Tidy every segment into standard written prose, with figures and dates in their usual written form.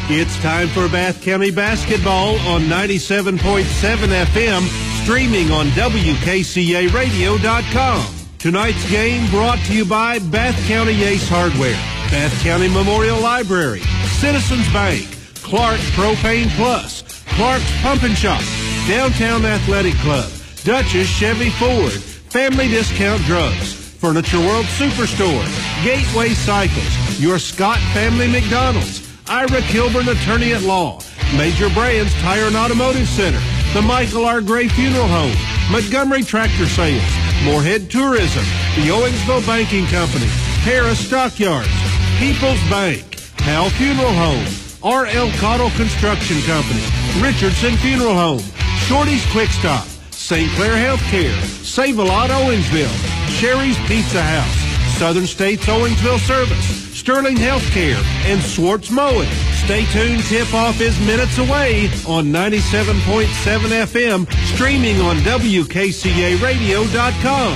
It's time for Bath County basketball on 97.7 FM, streaming on WKCARadio.com. Tonight's game brought to you by Bath County Ace Hardware, Bath County Memorial Library, Citizens Bank, Clark Propane Plus, Clark's Pump and Shop, Downtown Athletic Club, Dutchess Chevy Ford, Family Discount Drugs, Furniture World Superstore, Gateway Cycles, Your Scott Family McDonald's, Ira Kilburn Attorney at Law, Major Brands Tire and Automotive Center, the Michael R. Gray Funeral Home, Montgomery Tractor Sales, Moorhead Tourism, the Owingsville Banking Company, Harris Stockyards, People's Bank, Hal Funeral Home, R.L. Cottle Construction Company, Richardson Funeral Home, Shorty's Quick Stop, St. Clair Healthcare, Save-A-Lot Owingsville, Sherry's Pizza House, Southern States Owingsville Service, Sterling Healthcare, and Swartz Mowing. Stay tuned. Tip-off is minutes away on 97.7 FM, streaming on WKCARadio.com.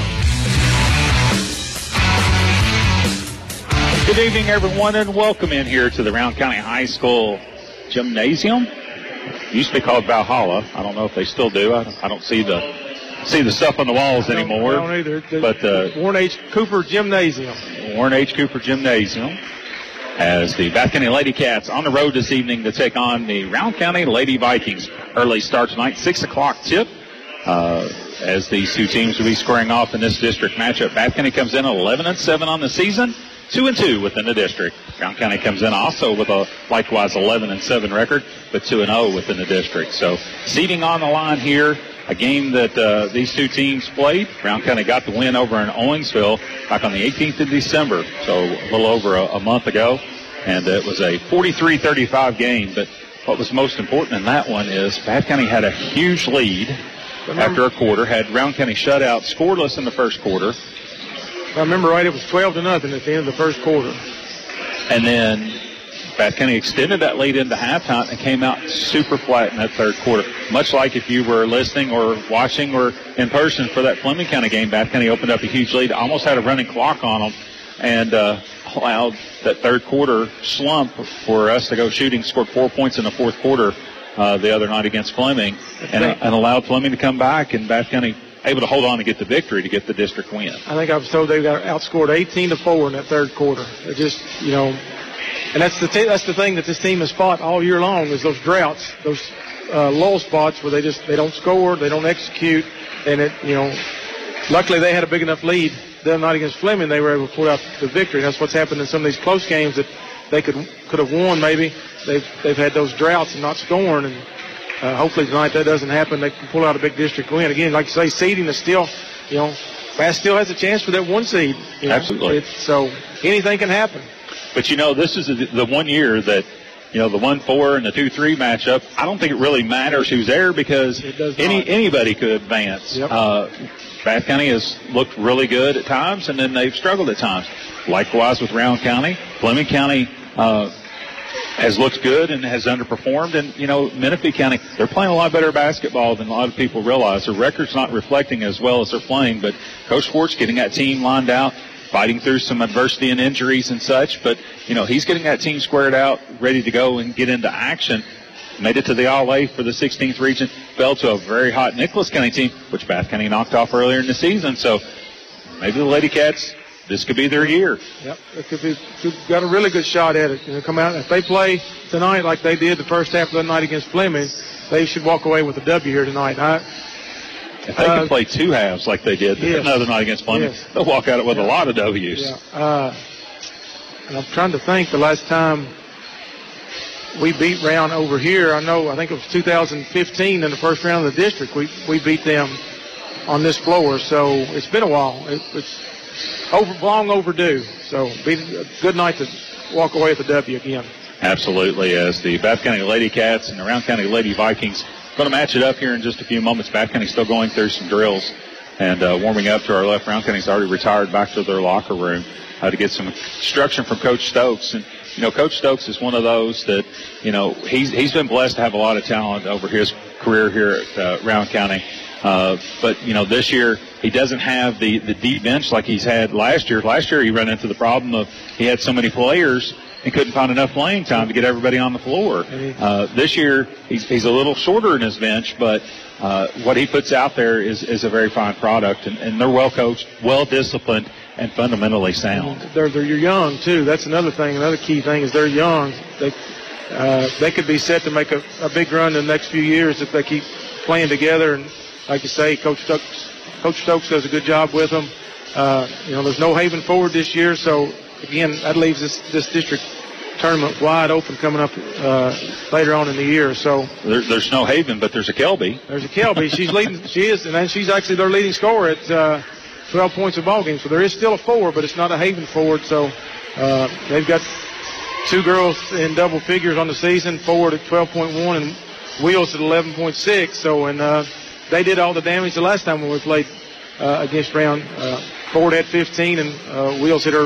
Good evening, everyone, and welcome in here to the Round County High School Gymnasium. It used to be called Valhalla. I don't know if they still do. I don't see the stuff on the walls anymore. I don't either. But Warren H. Cooper Gymnasium. Warren H. Cooper Gymnasium, as the Bath County Lady Cats on the road this evening to take on the Round County Lady Vikings. Early start tonight, 6 o'clock tip, as these two teams will be squaring off in this district matchup. Bath County comes in 11-7 on the season, 2-2 within the district. Round County comes in also with a likewise 11-7 record, but 2-0 within the district. So seeding on the line here. A game that these two teams played. Round County got the win over in Owingsville back on the 18th of December, so a little over a month ago. And it was a 43-35 game. But what was most important in that one is Bath County had a huge lead after a quarter, had Round County shut out, scoreless in the first quarter. If I remember right, it was 12-0 at the end of the first quarter. And then Bath County extended that lead into halftime and came out super flat in that third quarter. Much like if you were listening or watching or in person for that Fleming County game, Bath County opened up a huge lead, almost had a running clock on them, and allowed that third quarter slump for us to go shooting, scored 4 points in the fourth quarter the other night against Fleming, and allowed Fleming to come back, and Bath County able to hold on to get the victory to get the district win. I think I was told they got outscored 18-4 in that third quarter. It just, and that's the thing that this team has fought all year long is those droughts, those lull spots where they don't score, they don't execute, and luckily they had a big enough lead the other night against Fleming. They were able to pull out the victory. That's what's happened in some of these close games that they could have won. Maybe they've had those droughts and not scoring, and hopefully tonight that doesn't happen. They can pull out a big district win. Again, like you say, seeding is still, Bath still has a chance for that one seed. Absolutely. So anything can happen. But, this is the 1 year that, the 1-4 and the 2-3 matchup, I don't think it really matters who's there because anybody could advance. Yep. Bath County has looked really good at times, and then they've struggled at times. Likewise with Round County. Fleming County has looked good and has underperformed. And, Menifee County, they're playing a lot better basketball than a lot of people realize. Their record's not reflecting as well as they're playing, but Coach Schwartz getting that team lined out, fighting through some adversity and injuries and such, but, he's getting that team squared out, ready to go and get into action. Made it to the All-A for the 16th region, fell to a very hot Nicholas County team, which Bath County knocked off earlier in the season, so maybe the Lady Cats, this could be their year. Yep, it could be. Got a really good shot at it. Come out, if they play tonight like they did the first half of the night against Fleming, they should walk away with a W here tonight. If they can play two halves like they did another night against Fleming, they'll walk out with a lot of W's. Yeah. And I'm trying to think the last time we beat Round over here. I think it was 2015 in the first round of the district. We beat them on this floor, so it's been a while. It's long overdue. So be a good night to walk away with a W again. Absolutely, as the Bath County Lady Cats and the Round County Lady Vikings going to match it up here in just a few moments. Bath County still going through some drills and warming up to our left. Round County's already retired back to their locker room to get some instruction from Coach Stokes. And, Coach Stokes is one of those that, he's been blessed to have a lot of talent over his career here at Round County. But, this year he doesn't have the deep bench like he's had last year. Last year he ran into the problem of he had so many players and couldn't find enough playing time to get everybody on the floor. This year, he's a little shorter in his bench, but what he puts out there is a very fine product, and they're well coached, well disciplined, and fundamentally sound. They're young too. That's another thing. Another key thing is they're young. They could be set to make a big run in the next few years if they keep playing together. And like you say, Coach Stokes does a good job with them. There's no Haven forward this year, so again, that leaves this district tournament wide open coming up later on in the year. So there's no Haven, but there's a Kelby. There's a Kelby. She's leading. She is, and she's actually their leading scorer at 12 points a ball game. So there is still a forward, but it's not a Haven forward. So they've got two girls in double figures on the season, forward at 12.1 and Wheels at 11.6. So they did all the damage the last time when we played against Round. Forward had 15 and Wheels hit her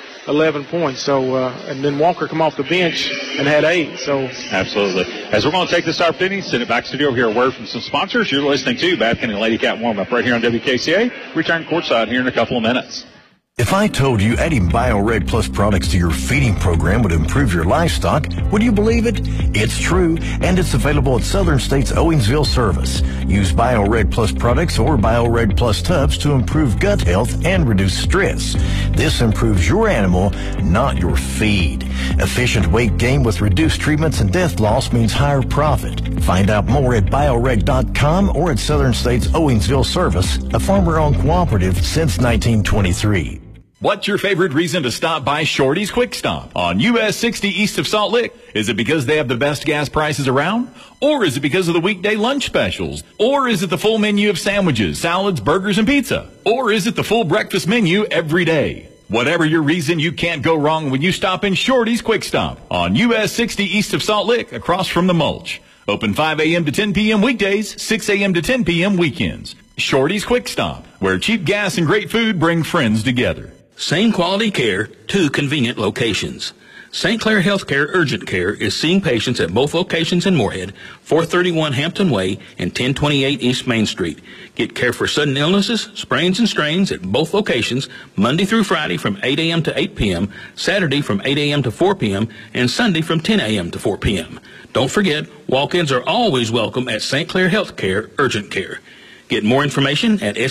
11 points. So and then Walker come off the bench and had 8. So absolutely. As we're going to take this opportunity, send it back to the studio, hear a word from some sponsors. You're listening to Bath County Lady Cat Warm Up right here on WKCA. Return courtside here in a couple of minutes. If I told you adding BioReg Plus products to your feeding program would improve your livestock, would you believe it? It's true, and it's available at Southern States Owensville Service. Use BioReg Plus products or BioReg Plus tubs to improve gut health and reduce stress. This improves your animal, not your feed. Efficient weight gain with reduced treatments and death loss means higher profit. Find out more at bioreg.com or at Southern States Owensville Service, a farmer-owned cooperative since 1923. What's your favorite reason to stop by Shorty's Quick Stop on US 60 east of Salt Lick? Is it because they have the best gas prices around? Or is it because of the weekday lunch specials? Or is it the full menu of sandwiches, salads, burgers, and pizza? Or is it the full breakfast menu every day? Whatever your reason, you can't go wrong when you stop in Shorty's Quick Stop on US 60 east of Salt Lick across from the mulch. Open 5 a.m. to 10 p.m. weekdays, 6 a.m. to 10 p.m. weekends. Shorty's Quick Stop, where cheap gas and great food bring friends together. Same quality care, 2 convenient locations. St. Clair Healthcare Urgent Care is seeing patients at both locations in Moorhead, 431 Hampton Way and 1028 East Main Street. Get care for sudden illnesses, sprains and strains at both locations Monday through Friday from 8 a.m. to 8 p.m., Saturday from 8 a.m. to 4 p.m., and Sunday from 10 a.m. to 4 p.m. Don't forget, walk-ins are always welcome at St. Clair Healthcare Urgent Care. Get more information at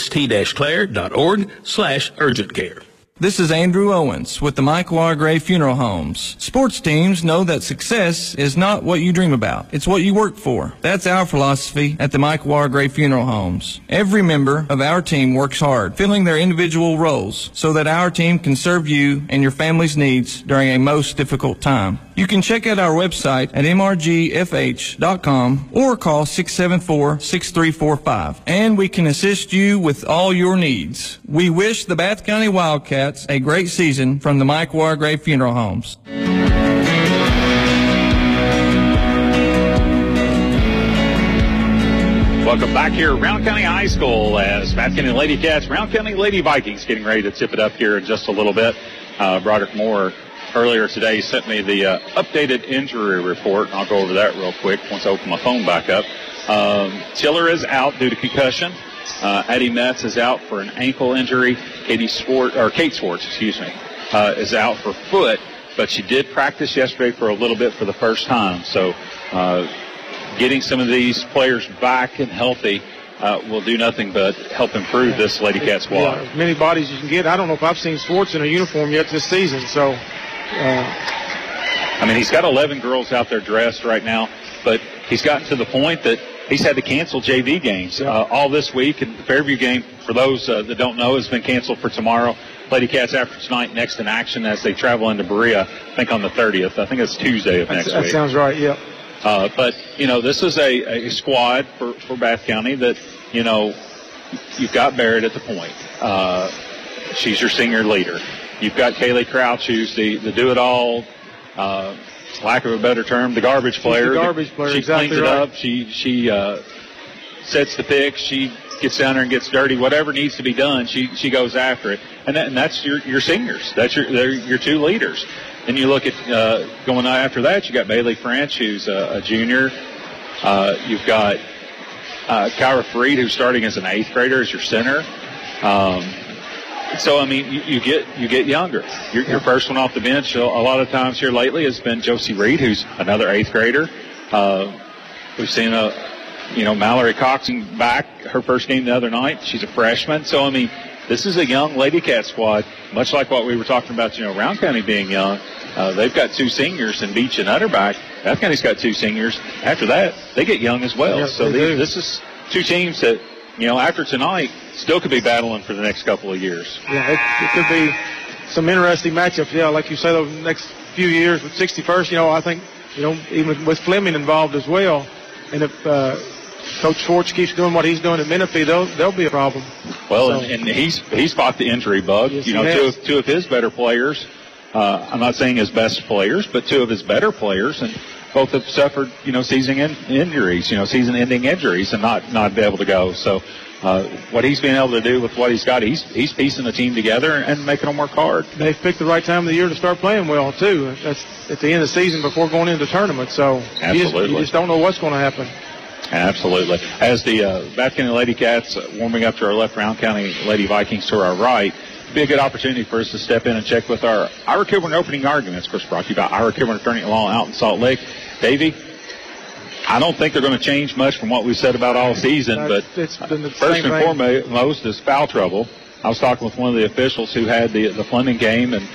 st-clair.org/urgent-care. This is Andrew Owens with the Mike Wargrave Funeral Homes. Sports teams know that success is not what you dream about. It's what you work for. That's our philosophy at the Mike Wargrave Funeral Homes. Every member of our team works hard, filling their individual roles so that our team can serve you and your family's needs during a most difficult time. You can check out our website at mrgfh.com or call 674-6345, and we can assist you with all your needs. We wish the Bath County Wildcats a great season from the Mike Wargrave Funeral Homes. Welcome back here at Round County High School as Bath County Lady Cats, Round County Lady Vikings getting ready to tip it up here in just a little bit. Broderick Moore earlier today sent me the updated injury report. I'll go over that real quick once I open my phone back up. Tiller is out due to concussion. Addie Metz is out for an ankle injury. Kate Swartz, is out for foot, but she did practice yesterday for a little bit for the first time. So getting some of these players back and healthy will do nothing but help improve this Lady Cat squad. Yeah, as many bodies you can get. I don't know if I've seen Swartz in a uniform yet this season. So, I mean, he's got 11 girls out there dressed right now, but he's gotten to the point that he's had to cancel JV games all this week. And the Fairview game, for those that don't know, has been canceled for tomorrow. Lady Cats after tonight next in action as they travel into Berea, I think on the 30th. I think it's Tuesday of next week. That sounds right, yeah. But, you know, this is a squad for Bath County that, you know, you've got Barrett at the point. She's your senior leader. You've got Kaylee Crouch, who's the do-it-all, lack of a better term, the garbage player. She's the garbage player, she exactly cleans it right. up. She sets the pick. She gets down there and gets dirty. Whatever needs to be done, she goes after it. And that's your seniors. They're your 2 leaders. Then you look at going after that, you got Bailey French, who's a junior. You've got Kyra Freed, who's starting as an 8th grader, as your center. So, I mean, you get younger. Your first one off the bench a lot of times here lately has been Josie Reed, who's another 8th grader. We've seen Mallory Cox back her first game the other night. She's a freshman. So, I mean, this is a young Lady Cat squad, much like what we were talking about, Round County being young. They've got 2 seniors in Beach and Utterback. Bath County's got 2 seniors. After that, they get young as well. Yes, so this is 2 teams that, after tonight, still could be battling for the next couple of years. Yeah, it could be some interesting matchups. Yeah, like you say, those next few years with 61st, I think, even with Fleming involved as well. And if Coach Schwartz keeps doing what he's doing at Menifee, there'll be a problem. Well, and he's fought the injury bug. Yes, two of his better players. I'm not saying his best players, but 2 of his better players, and both have suffered, season-ending injuries, and not be able to go. So, what he's been able to do with what he's got, he's piecing the team together and making them work hard. They've picked the right time of the year to start playing well too. That's at the end of the season before going into the tournament. So, absolutely, you just don't know what's going to happen. Absolutely. As the Bath County Lady Cats warming up to our left, Round County Lady Vikings to our right, be a good opportunity for us to step in and check with our Ira Kilburn opening arguments. Of course, brought to you by Ira Kilburn Attorney at Law out in Salt Lake. Davey, I don't think they're going to change much from what we've said about all season, but it's been the first and foremost is foul trouble. I was talking with one of the officials who had the Fleming game, and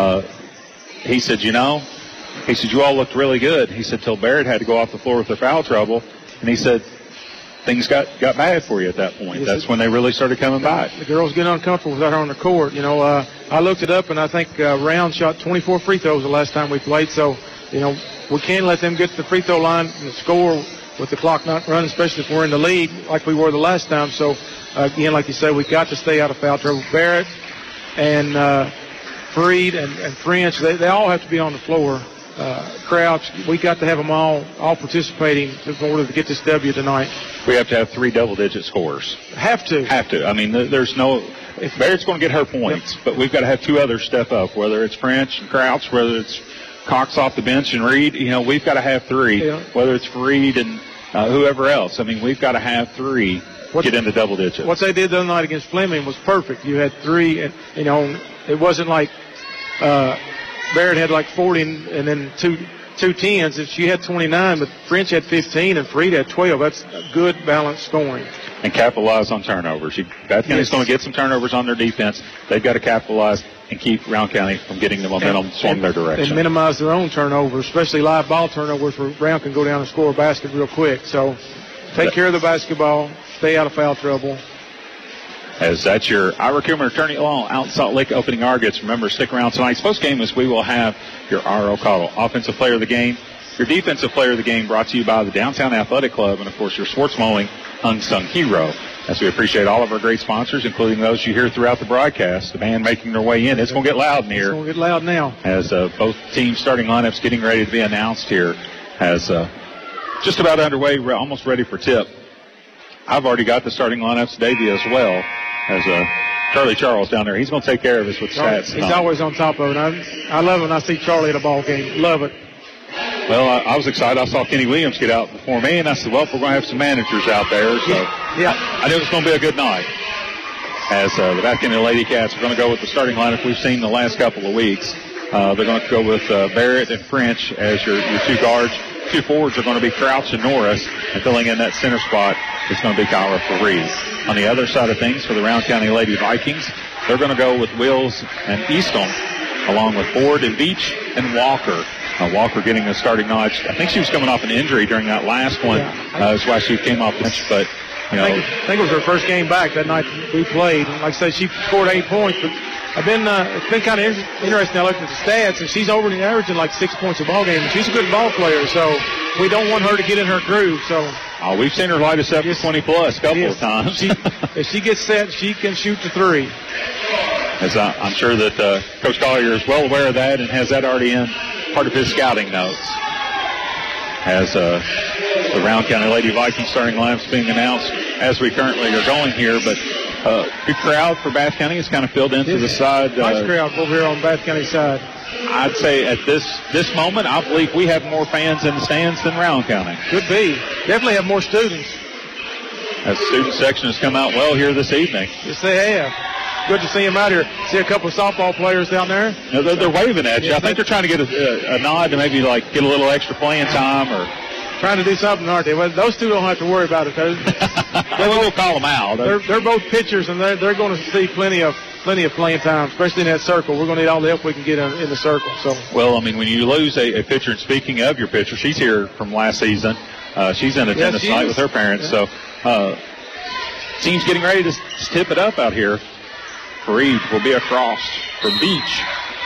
he said, you all looked really good. He said, till Barrett had to go off the floor with their foul trouble, and he said, things got bad for you at that point. That's when they really started coming back. The girls get uncomfortable without her on the court. I looked it up, and I think Round shot 24 free throws the last time we played. So, we can't let them get to the free throw line and score with the clock not running, especially if we're in the lead like we were the last time. So, again, like you said, we've got to stay out of foul trouble. Barrett and Freed and French, they all have to be on the floor. Crouch, we got to have them all participating in order to get this W tonight. We have to have 3 double-digit scores. Have to. I mean, there's no. If Barrett's going to get her points, but we've got to have 2 others step up. Whether it's French and Crouch, whether it's Cox off the bench and Reed, we've got to have 3. Yeah. Whether it's Reed and whoever else, I mean, we've got to have 3 get into double digits. What they did the other night against Fleming was perfect. You had 3, and it wasn't like. Barrett had like 40 and then two tens. She had 29, but French had 15 and Freed had 12. That's good balanced scoring. And capitalize on turnovers. Bath County's going to get some turnovers on their defense. They've got to capitalize and keep Round County from getting the momentum swung their direction. And minimize their own turnovers, especially live ball turnovers where Round can go down and score a basket real quick. So take care of the basketball, stay out of foul trouble. As that's your Ira Kilburn Attorney at Law out in Salt Lake opening arguments. Remember, stick around tonight's post game as we will have your R.O. Cottle Offensive Player of the Game, your Defensive Player of the Game brought to you by the Downtown Athletic Club, and, of course, your Sports Mowing Unsung Hero. As we appreciate all of our great sponsors, including those you hear throughout the broadcast, the band making their way in. It's going to get loud in here. It's going to get loud now. As both teams' starting lineups getting ready to be announced here. As just about underway, we're almost ready for tip. I've already got the starting lineups, Davey as well, as Charlie Charles down there. He's going to take care of us with stats. He's always on top of it. I love it when I see Charlie at a ball game. Love it. Well, I was excited. I saw Kenny Williams get out before me, and I said, well, we're going to have some managers out there. So yeah. I knew it was going to be a good night. As the Bath County Lady Cats are going to go with the starting lineup we've seen the last couple of weeks. They're going to go with Barrett and French as your 2 guards. 2 forwards are going to be Crouch and Norris, and filling in that center spot is going to be Kyra Fareed. On the other side of things for the Round County Lady Vikings, they're going to go with Wills and Easton, along with Ford and Beach and Walker. Walker getting the starting notch. I think she was coming off an injury during that last one. That's why she came off the bench. But I think it was her first game back that night we played. And like I said, she scored 8 points. But it's been kind of interesting. I looked at the stats, and she's already averaging like 6 points a ball game. And she's a good ball player, so we don't want her to get in her groove. So we've seen her light us up to 20 plus a couple of times. If she gets set, she can shoot the 3. As I'm sure that Coach Collier is well aware of that and has that already in part of his scouting notes. As the Round County Lady Vikings starting lineups being announced as we currently are going here, but good crowd for Bath County has kind of filled into the side. Nice crowd over here on Bath County side. I'd say at this moment, I believe we have more fans in the stands than Round County. Could be. Definitely have more students. As the student section has come out well here this evening. Yes, they have. good to see him out here. See a couple of softball players down there. No, they're waving at you. I think they're trying to get a nod to maybe like get a little extra playing time or trying to do something, aren't they? Well, those two don't have to worry about it. We'll call them out. They're both pitchers, and they're going to see plenty of playing time, especially in that circle. We're going to need all the help we can get in the circle. So. Well, I mean, when you lose a pitcher, and speaking of your pitcher, she's here from last season. She's in attendance tonight with her parents. Yeah. So team's getting ready to tip it up out here. Fareed will be across from Beach.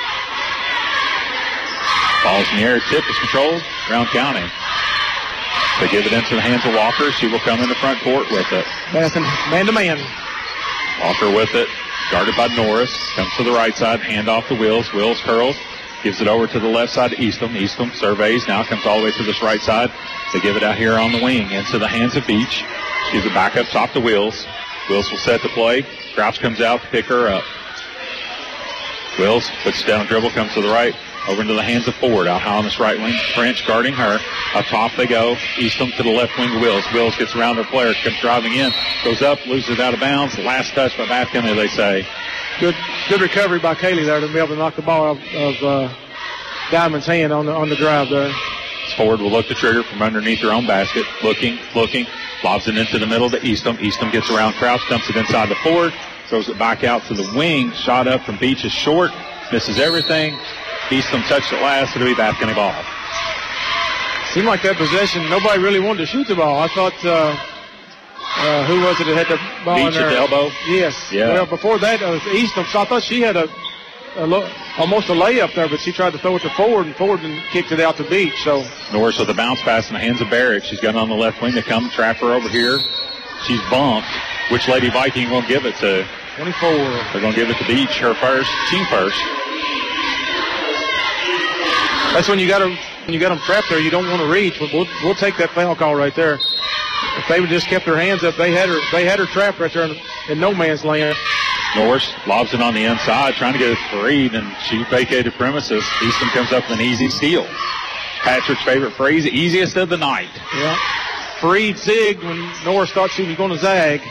Ball's in the air. Tip is controlled. Brown County. They give it into the hands of Walker. She will come in the front court with it. Man-to-man. Walker with it. Guarded by Norris. Comes to the right side. Hand off to Wills. Wills curls. Gives it over to the left side to Eastham. Eastham surveys. Now comes all the way to this right side. They give it out here on the wing into the hands of Beach. Gives it back up top to Wills. Wills will set the play. Crouch comes out to pick her up. Wills puts down a dribble. Comes to the right. Over into the hands of Ford. Out high on this right wing. French guarding her. Up top they go. Eastham to the left wing. Wills. Wills gets around her player. Comes driving in. Goes up. Loses it out of bounds. Last touch by Bath County, they say. Good recovery by Kaylee there to be able to knock the ball out of Diamond's hand on the drive there. Ford will look the trigger from underneath her own basket. Looking. Lobs it into the middle to Eastham. Eastham gets around Crouch. Dumps it inside to Ford. Throws it back out to the wing. Shot up from Beach is short. Misses everything. Eastham touched it last. It'll be Bath County ball. Seemed like that possession, nobody really wanted to shoot the ball. I thought, who was it that had the ball Beach in there? at the elbow? Yes. Yeah. Well, before that, Eastham. So I thought she had almost a layup there, but she tried to throw it to Ford, and Ford kicked it out to Beach. So Norris with a bounce pass in the hands of Barrett. She's got it on the left wing to come trap her over here. She's bumped. Which Lady Viking will give it to? 24. They're going to give it to Beach. Her first. Team first. That's when you got them trapped there. You don't want to reach. We'll take that foul call right there. If they would just kept their hands up, they had her trapped right there in no man's land. Norris lobs it on the inside, trying to get it to Fareed, and she vacated premises. Easton comes up with an easy steal. Patrick's favorite phrase, easiest of the night. Yeah. Fareed zigged when Norris thought she was going to zag.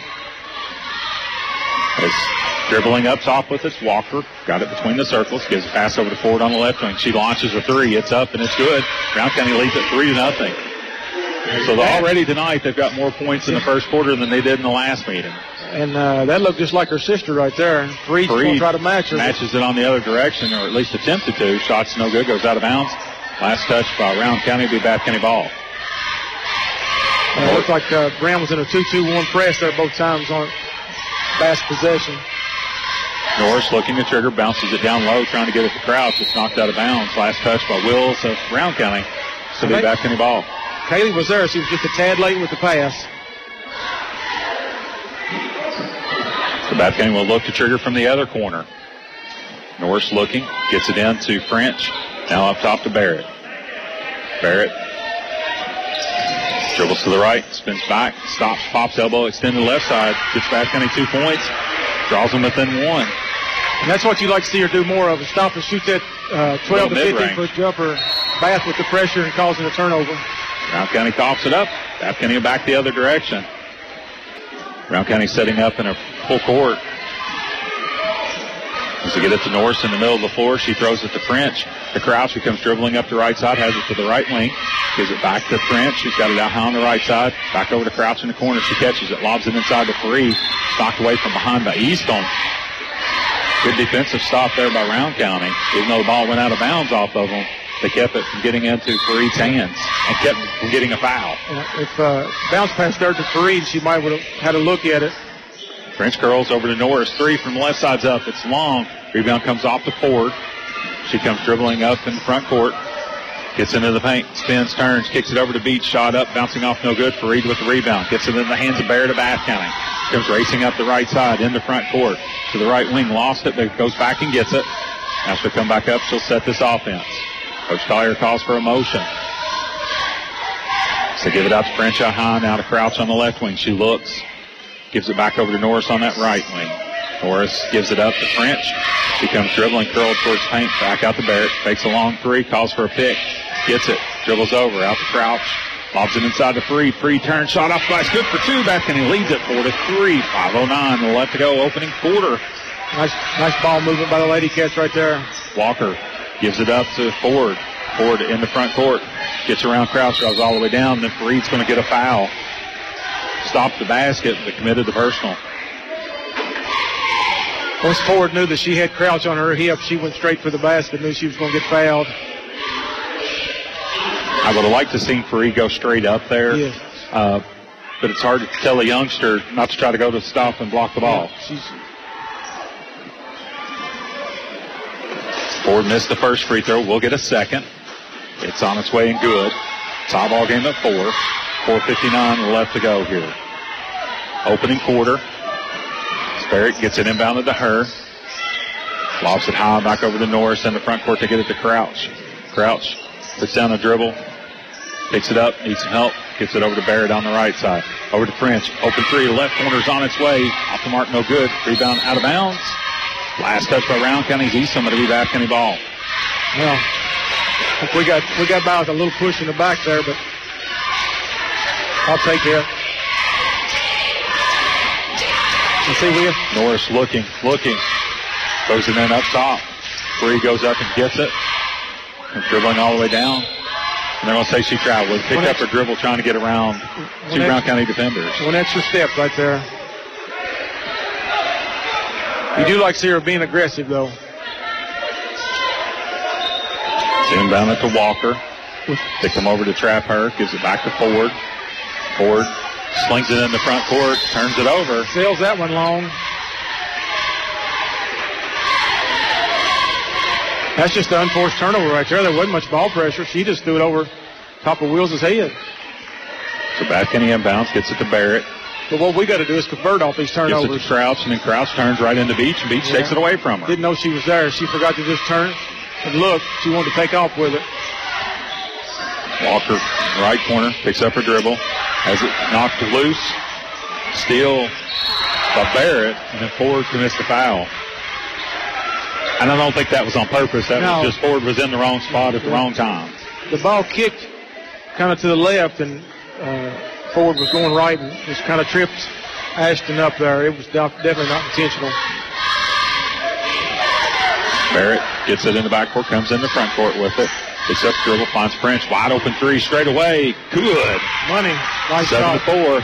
It's dribbling up top with it. Walker got it between the circles. Gives a pass over to Ford on the left wing. She launches a three. It's up and it's good. Brown County leads at 3-0. So already tonight they've got more points in the first quarter than they did in the last meeting. And that looked just like her sister right there. Fareed's going to try to match her. Matches it on the other direction, or at least attempted to. Shot's no good. Goes out of bounds. Last touch by Round County will be Bath County ball. It looked like Brown was in a 2-2-1 press there both times on fast possession. Norris looking to trigger, bounces it down low, trying to get it to Crouch. It's knocked out of bounds. Last touch by Wills of Round County. So be Bath County ball. Kaylee was there. She was just a tad late with the pass. So Bath County will look to trigger from the other corner. Norris looking, gets it in to French. Now up top to Barrett. Barrett dribbles to the right, spins back, stops, pops elbow, extended left side, gets Bath County 2 points, draws them within one. And that's what you like to see her do more of, is stop and shoot that 12 to 15-foot jumper. Bath with the pressure and causing a turnover. Round County coughs it up. Bath County back the other direction. Round County setting up in a full court. As they get it to Norris in the middle of the floor, she throws it to French. To Crouch, who comes dribbling up the right side, has it to the right wing. Gives it back to French. She's got it out high on the right side. Back over to Crouch in the corner. She catches it, lobs it inside to Fareed. Knocked away from behind by Easton. Good defensive stop there by Round County. Even though the ball went out of bounds off of them, they kept it from getting into Fareed's hands and kept it from getting a foul. If bounce pass there to Fareed, she might would have had a look at it. French curls over to Norris. Three from the left side's up. It's long. Rebound comes off to Ford. She comes dribbling up in the front court. Gets into the paint. Spins, turns, kicks it over to Beach. Shot up, bouncing off no good. Fareed with the rebound. Gets it in the hands of Barrett of Bath County. Comes racing up the right side into front court. To the right wing. Lost it, but goes back and gets it. Now she'll come back up. She'll set this offense. Coach Collier calls for a motion. So give it out to French out high. Now to Crouch on the left wing. She looks. Gives it back over to Norris on that right wing. Norris gives it up to French. She comes dribbling, curled towards paint. Back out to Barrett. Takes a long three. Calls for a pick. Gets it. Dribbles over. Out to Crouch. Lobs it inside to Fareed. Fareed turns. Shot off glass. Good for two. Back and he leads it 4-3. 5:09 left to go. Opening quarter. Nice ball movement by the Lady Cats right there. Walker gives it up to Ford. Ford in the front court. Gets around Crouch, drives all the way down. Then Fareed's going to get a foul. Stopped the basket, but committed the personal. Once Ford knew that she had Crouch on her hip, she went straight for the basket, knew she was going to get fouled. I would have liked to see Fareed go straight up there. Yes. But it's hard to tell a youngster not to try to go to stop and block the ball. Ford missed the first free throw. We'll get a second. It's on its way and good. Tie ball game at 4. 4:59 left to go here. Opening quarter. Barrett gets it inbounded to her. Lobs it high back over to Norris in the front court to get it to Crouch. Crouch puts down a dribble. Picks it up. Needs some help. Gets it over to Barrett on the right side. Over to French. Open three. Left corner's on its way. Off the mark. No good. Rebound out of bounds. Last touch by Round County's Eastham. It'll be Bath County ball. Well, we got by with a little push in the back there, but I'll take it. You see where Norris looking. Goes it in up top. Free goes up and gets it. And dribbling all the way down. And they're going to say she traveled. Picked up her dribble trying to get around two Round County defenders. One extra step right there. You do like to see her being aggressive, though. It's inbound it to Walker. They come over to trap her. Gives it back to Ford. Ford slings it in the front court. Turns it over. Sails that one long. That's just an unforced turnover right there. There wasn't much ball pressure. She just threw it over top of Wills' head. So Bath County inbounds. Gets it to Barrett. But what we got to do is convert off these turnovers. Gives it to Crouch, and then Crouch turns right into Beach, and Beach takes it away from her. Didn't know she was there. She forgot to just turn and look. She wanted to take off with it. Walker, right corner, picks up her dribble. Has it knocked loose. Steal by Barrett, and then Ford commits the foul. And I don't think that was on purpose. That was just Ford was in the wrong spot at the wrong time. The ball kicked kind of to the left, and Ford was going right and just kind of tripped Ashton up there. It was definitely not intentional. Barrett gets it in the backcourt, comes in the front court with it. Picks up the dribble, finds French. Wide open three straight away. Good. Money. Nice 7-4.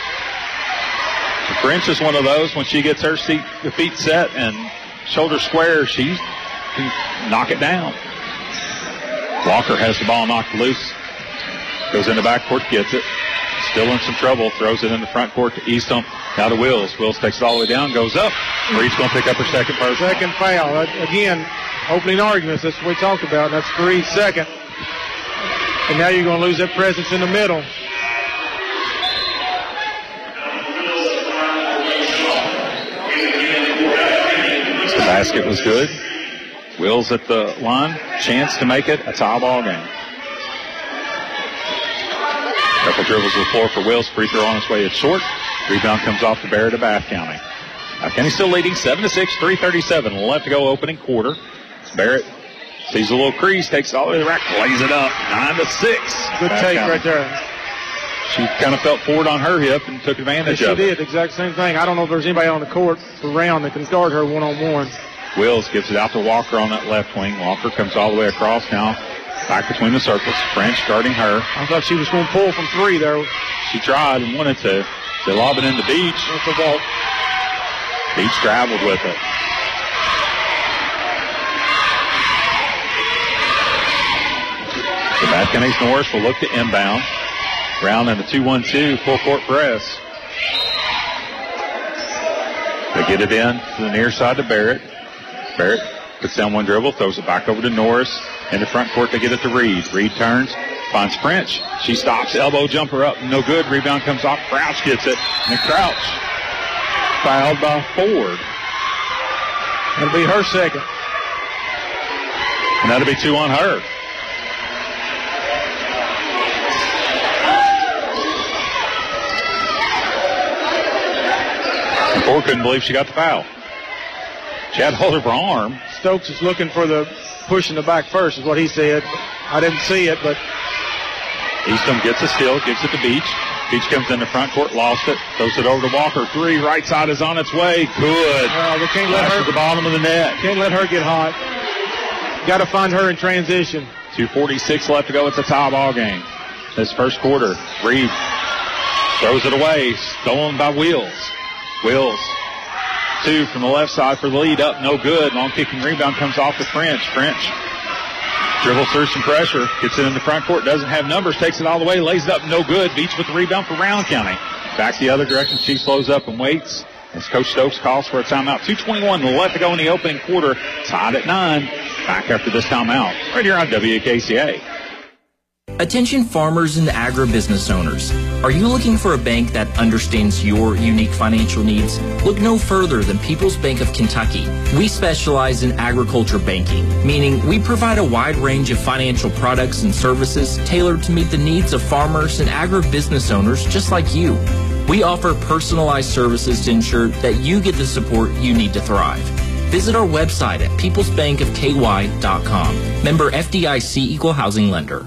French is one of those, when she gets her feet set and shoulder square, she can knock it down. Walker has the ball knocked loose. Goes in the backcourt, gets it. Still in some trouble. Throws it in the front court to Eastham. Now to Wills. Wills takes it all the way down, goes up. Fareed's going to pick up her second personal. Second foul. Again, opening arguments. That's what we talked about. That's Fareed's second. And now you're going to lose that presence in the middle. The basket was good. Wills at the line. Chance to make it a tie ball game. Couple dribbles to the floor for Wills. Free throw on its way. It's short. Rebound comes off to Barrett of Bath County. Bath County still leading 7-6, 3:37 left to go opening quarter. Barrett sees a little crease, takes it all the way to the rack, lays it up. 9-6. Good take right there. She kind of felt forward on her hip and took advantage of it. She did. Exact same thing. I don't know if there's anybody on the court for Round that can guard her one-on-one. Wills gives it out to Walker on that left wing. Walker comes all the way across now. Back between the circles. French guarding her. I thought she was going to pull from three there. She tried and wanted to. They lob it into Beach. That's the ball. Beach traveled with it. The Bath County Norris will look to inbound. Round in the 2-1-2 full court press. They get it in to the near side to Barrett. Barrett puts down one dribble, throws it back over to Norris. In the front court, they get it to Reed. Reed turns, finds French. She stops, elbow jumper up, no good. Rebound comes off. Crouch gets it. And Crouch fouled by Ford. That'll be her second. And that'll be two on her. And Ford couldn't believe she got the foul. She had hold of her arm. Stokes is looking for the push in the back first, is what he said. I didn't see it, but Eastham gets a steal, gives it to Beach. Beach comes in the front court, lost it, throws it over to Walker. 3, right side is on its way. Good. They can't let her to the bottom of the net. Can't let her get hot. Got to find her in transition. 2:46 left to go. It's a tie ball game. This first quarter, Reed throws it away, stolen by Wheels. Wheels, 2 from the left side for the lead, up, no good. Long kicking rebound comes off to French. French dribbles through some pressure, gets it in the front court, doesn't have numbers, takes it all the way, lays it up, no good. Beach with the rebound for Round County. Back the other direction, she slows up and waits as Coach Stokes calls for a timeout. 2:21 left to go in the opening quarter, tied at 9. Back after this timeout, right here on WKCA. Attention farmers and agribusiness owners. Are you looking for a bank that understands your unique financial needs? Look no further than People's Bank of Kentucky. We specialize in agriculture banking, meaning we provide a wide range of financial products and services tailored to meet the needs of farmers and agribusiness owners just like you. We offer personalized services to ensure that you get the support you need to thrive. Visit our website at peoplesbankofky.com. Member FDIC Equal Housing Lender.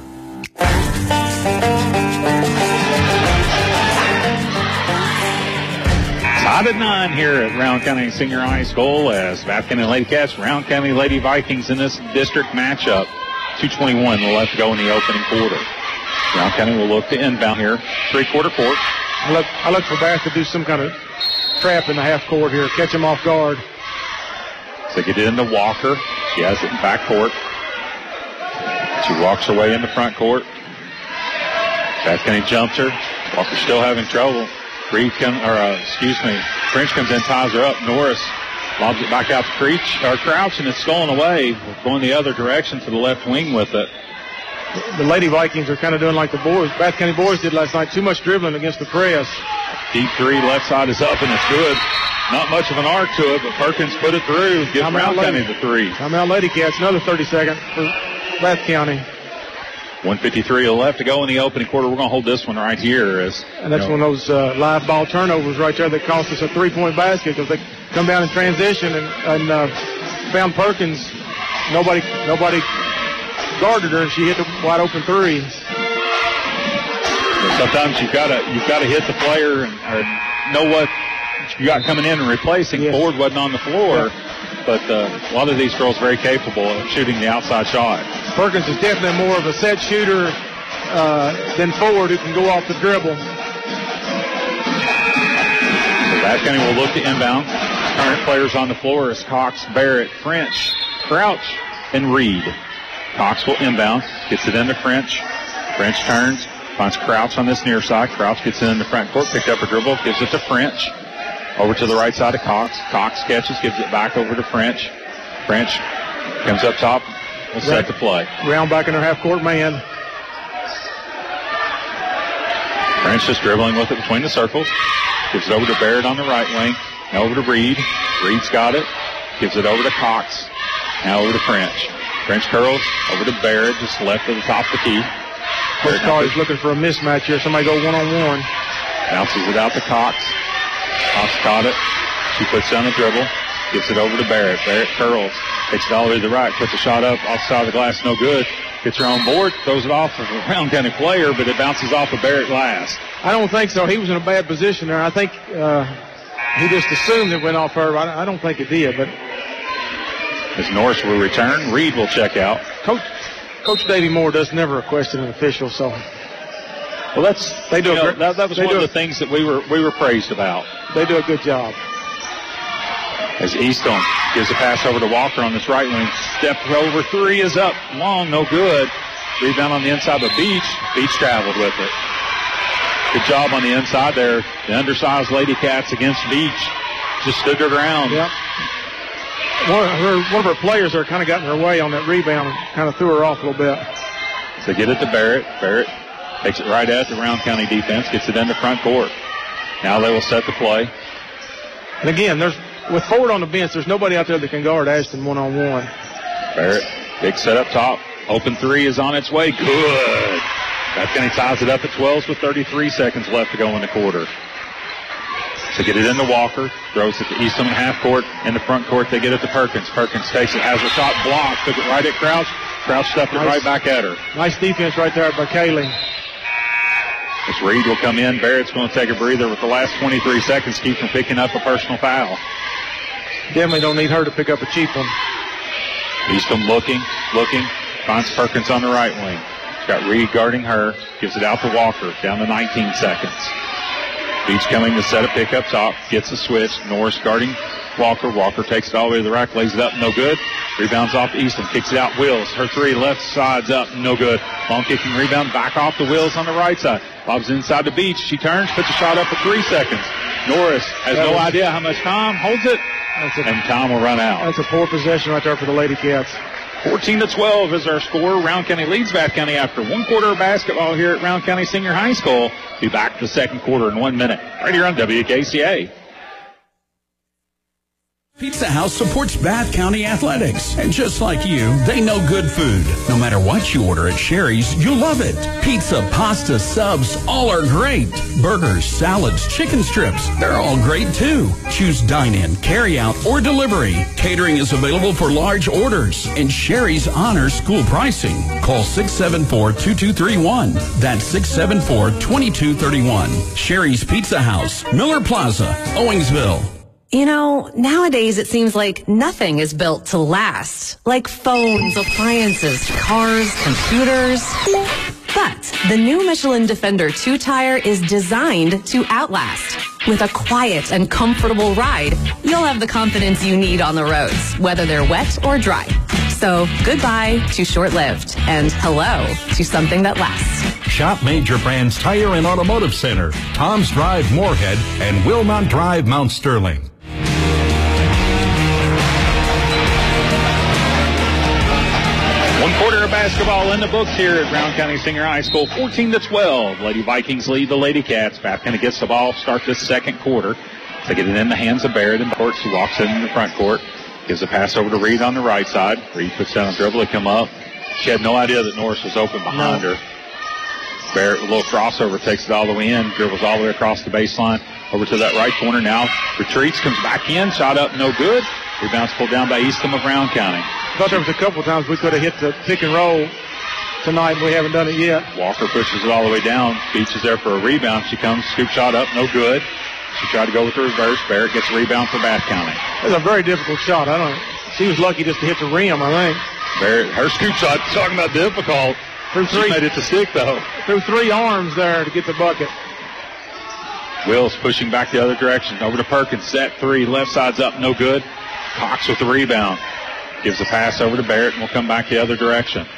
Tied at 9 here at Round County Senior High School as Bath County Lady Cats, Round County Lady Vikings in this district matchup. 2:21 left to go in the opening quarter. Round County will look to inbound here, 3-quarter court. I look for Bath to do some kind of trap in the half court here, catch them off guard. So get it into Walker. She has it in back court. She walks her way into front court. Bath County jumps her. Walker's still having trouble. French comes in, ties her up. Norris lobs it back out to Crouch, and it's stolen away. Going the other direction to the left wing with it. The Lady Vikings are kind of doing like the boys, Bath County boys did last night. Too much dribbling against the press. Deep 3, left side is up, and it's good. Not much of an arc to it, but Perkins put it through. Gives Round County the 3. Timeout Lady Cats, another 30-second for Bath County. 1:53 left to go in the opening quarter. We're going to hold this one right here. And that's one of those live ball turnovers right there that cost us a 3-point basket because they come down in transition and found Perkins. Nobody guarded her, and she hit the wide open 3. Sometimes you've got to hit the player and know what you got coming in and replacing. Yes. Ford wasn't on the floor. Yeah. But a lot of these girls very capable of shooting the outside shot. Perkins is definitely more of a set shooter than Ford who can go off the dribble. So Bath County will look to inbound. Current players on the floor is Cox, Barrett, French, Crouch, and Reed. Cox will inbound, gets it into French. French turns, finds Crouch on this near side. Crouch gets it in the front court, picked up a dribble, gives it to French. Over to the right side of Cox. Cox catches, gives it back over to French. French comes up top, will set the play. Round back in her half-court man. French just dribbling with it between the circles. Gives it over to Barrett on the right wing. Now over to Reed. Reed's got it. Gives it over to Cox. Now over to French. French curls over to Barrett, just left of the top of the key. Coach Carter's looking for a mismatch here. Somebody go one-on-one. Bounces it out to Cox. Cox caught it. She puts it on the dribble. Gets it over to Barrett. Barrett curls. Takes it all the way to the right. Puts the shot up. Off the side of the glass. No good. Gets her on board. Throws it off of a Round County player, but it bounces off of Barrett glass. I don't think so. He was in a bad position there. I think he just assumed it went off her. I don't think it did. But as Norris will return, Reed will check out. Coach Davey Moore does never question an official, so. Well, that was one of the things that we were praised about. They do a good job. As Easton gives a pass over to Walker on this right wing. Step over 3 is up. Long, no good. Rebound on the inside of Beach. Beach traveled with it. Good job on the inside there. The undersized Lady Cats against Beach. Just stood their ground. Yep. One of her players there kind of got in her way on that rebound and kind of threw her off a little bit. So get it to Barrett. Barrett takes it right at the Round County defense. Gets it into front court. Now they will set the play. And again, with Ford on the bench, there's nobody out there that can guard Ashton one-on-one. Barrett, big set up top. Open 3 is on its way. Good. Bath County ties it up at 12 with 33 seconds left to go in the quarter. So get it into Walker. Throws it to Eastham in half court. In the front court, they get it to Perkins. Perkins takes it, has her shot blocked. Took it right at Crouch. Crouch stuffed it right back at her. Nice defense right there by Kaylee. As Reed will come in, Barrett's going to take a breather with the last 23 seconds, keep from picking up a personal foul. Definitely don't need her to pick up a cheap one. Eastham looking, finds Perkins on the right wing. She's got Reed guarding her, gives it out to Walker, down to 19 seconds. Beach coming to set a pick up top, gets a switch. Norris guarding Walker. Walker takes it all the way to the rack, lays it up, no good. Rebounds off to Eastham, kicks it out. Wills, her three, left side's up, no good. Long kicking rebound, back off the Wills on the right side. Bob's inside the Beach. She turns, puts a shot up for 3 seconds. Norris has no idea how much time, holds it, and time will run out. That's a poor possession right there for the Lady Cats. 14-12 is our score. Round County leads Bath County after 1 quarter of basketball here at Round County Senior High School. Be back to the second quarter in 1 minute. Right here on WKCA. Pizza House supports Bath County Athletics. And just like you, they know good food. No matter what you order at Sherry's, you'll love it. Pizza, pasta, subs, all are great. Burgers, salads, chicken strips, they're all great too. Choose dine-in, carry-out, or delivery. Catering is available for large orders. And Sherry's honors school pricing. Call 674-2231. That's 674-2231. Sherry's Pizza House, Miller Plaza, Owingsville. You know, nowadays it seems like nothing is built to last. Like phones, appliances, cars, computers. But the new Michelin Defender 2-tire is designed to outlast. With a quiet and comfortable ride, you'll have the confidence you need on the roads, whether they're wet or dry. So goodbye to short-lived and hello to something that lasts. Shop major brands Tire and Automotive Center, Tom's Drive Moorhead, and Wilmont Drive Mount Sterling. 1 quarter of basketball in the books here at Brown County Senior High School. 14-12. Lady Vikings lead the Lady Cats. Bath County gets the ball, start this second quarter. They get it in the hands of Barrett in the court. She walks in the front court, gives a pass over to Reed on the right side. Reed puts down a dribble to come up. She had no idea that Norris was open behind her. Barrett with a little crossover, takes it all the way in, dribbles all the way across the baseline, over to that right corner now. Retreats, comes back in, shot up, no good. Rebounds pulled down by Eastham of Brown County. I thought there was a couple of times we could have hit the pick and roll tonight, but we haven't done it yet. Walker pushes it all the way down. Beach is there for a rebound. She comes, scoop shot up, no good. She tried to go with the reverse. Barrett gets a rebound for Bath County. It was a very difficult shot. She was lucky just to hit the rim, I think. Barrett, her scoop shot, talking about difficult. She made it to stick, though. Threw 3 arms there to get the bucket. Wills pushing back the other direction. Over to Perkins. Set 3. Left side's up. No good. Cox with the rebound. Gives a pass over to Barrett, and we'll come back the other direction.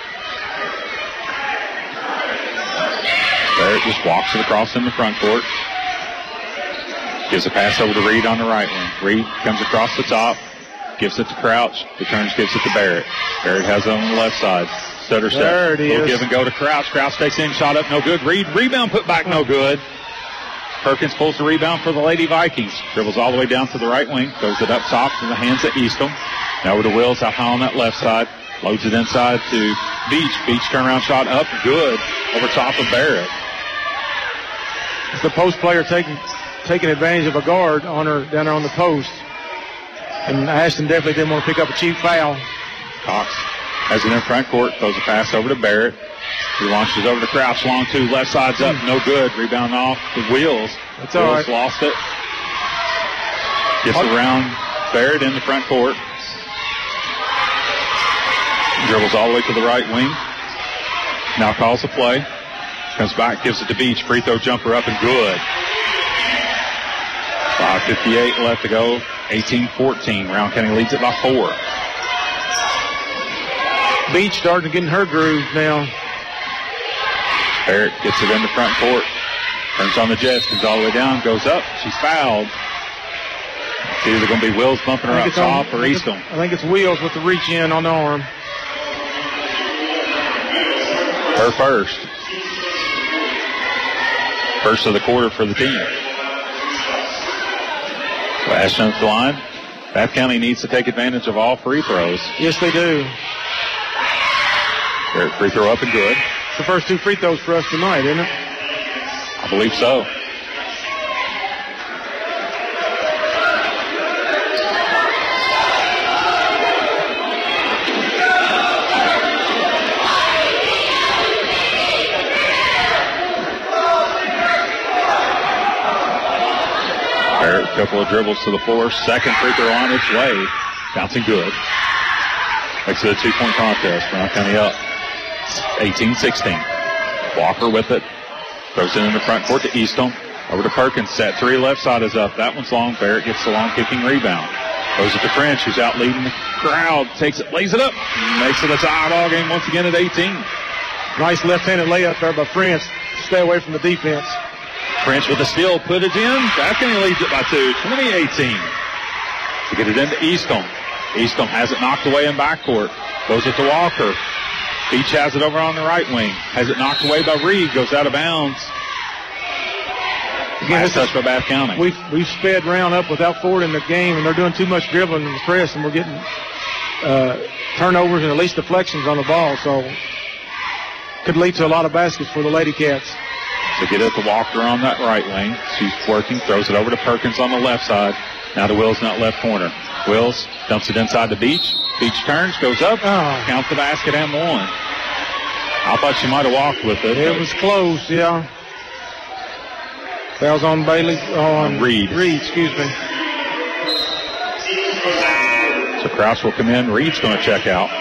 Barrett just walks it across in the front court. Gives a pass over to Reed on the right wing. Reed comes across the top. Gives it to Crouch. Returns, gives it to Barrett. Barrett has it on the left side. Stutter step. There it is. Little give and go to Crouch. Crouch takes in, shot up, no good. Reed, rebound put back, no good. Perkins pulls the rebound for the Lady Vikings. Dribbles all the way down to the right wing. Throws it up top in the hands of Eastham. Now over to Wills out high on that left side. Loads it inside to Beach. Beach turnaround shot up, good. Over top of Barrett. It's the post player taking advantage of a guard on her down there on the post. And Ashton definitely didn't want to pick up a cheap foul. Cox has it in front court. Throws a pass over to Barrett. He launches over to Crouch. Long 2. Left side's up. No good. Rebound off the Wheels. That's all right. Lost it. Gets around Barrett in the front court. Dribbles all the way to the right wing. Now calls the play. Comes back, gives it to Beach. Free throw jumper up and good. 5:58 left to go. 18-14. Round County leads it by 4. Beach starting to get in her groove now. Barrett gets it in the front court. Turns on the jets, comes all the way down, goes up. She's fouled. It's either going to be Wills bumping her up top or Eastham. I think it's Wills with the reach in on the arm. Her first. First of the quarter for the team. So Ashton at the line. Bath County needs to take advantage of all free throws. Yes, they do. Barrett free throw up and good. It's the first 2 free throws for us tonight, isn't it? I believe so. A couple of dribbles to the floor. Second free throw on its way. Bouncing good. Makes it a 2-point contest. Brown County up 18-16. Walker with it. Throws it in the front court to Eastham. Over to Perkins. Set three left side is up. That one's long. Barrett gets the long kicking rebound. Goes it to French, who's out leading the crowd. Takes it, lays it up. Makes it a tie ball game once again at 18. Nice left-handed layup there by French. Stay away from the defense. French with the steal. Put it in. Back and he leads it by 2. 20-18. To get it into Eastham. Eastham has it knocked away in backcourt. Goes it to Walker. Beach has it over on the right wing. Has it knocked away by Reed. Goes out of bounds. Again, Last touch by Bath County. We've sped Round up without Ford in the game, and they're doing too much dribbling in the press, and we're getting turnovers and at least deflections on the ball. So could lead to a lot of baskets for the Lady Cats. To get it to Walker on that right wing. She's working. Throws it over to Perkins on the left side. Now to Wills in that left corner. Wills dumps it inside the Beach. Beach turns, goes up, counts the basket and one. I thought she might have walked with it. It was close, yeah. Fouls on Bailey, on Reed. Reed, excuse me. So Krause will come in. Reed's going to check out.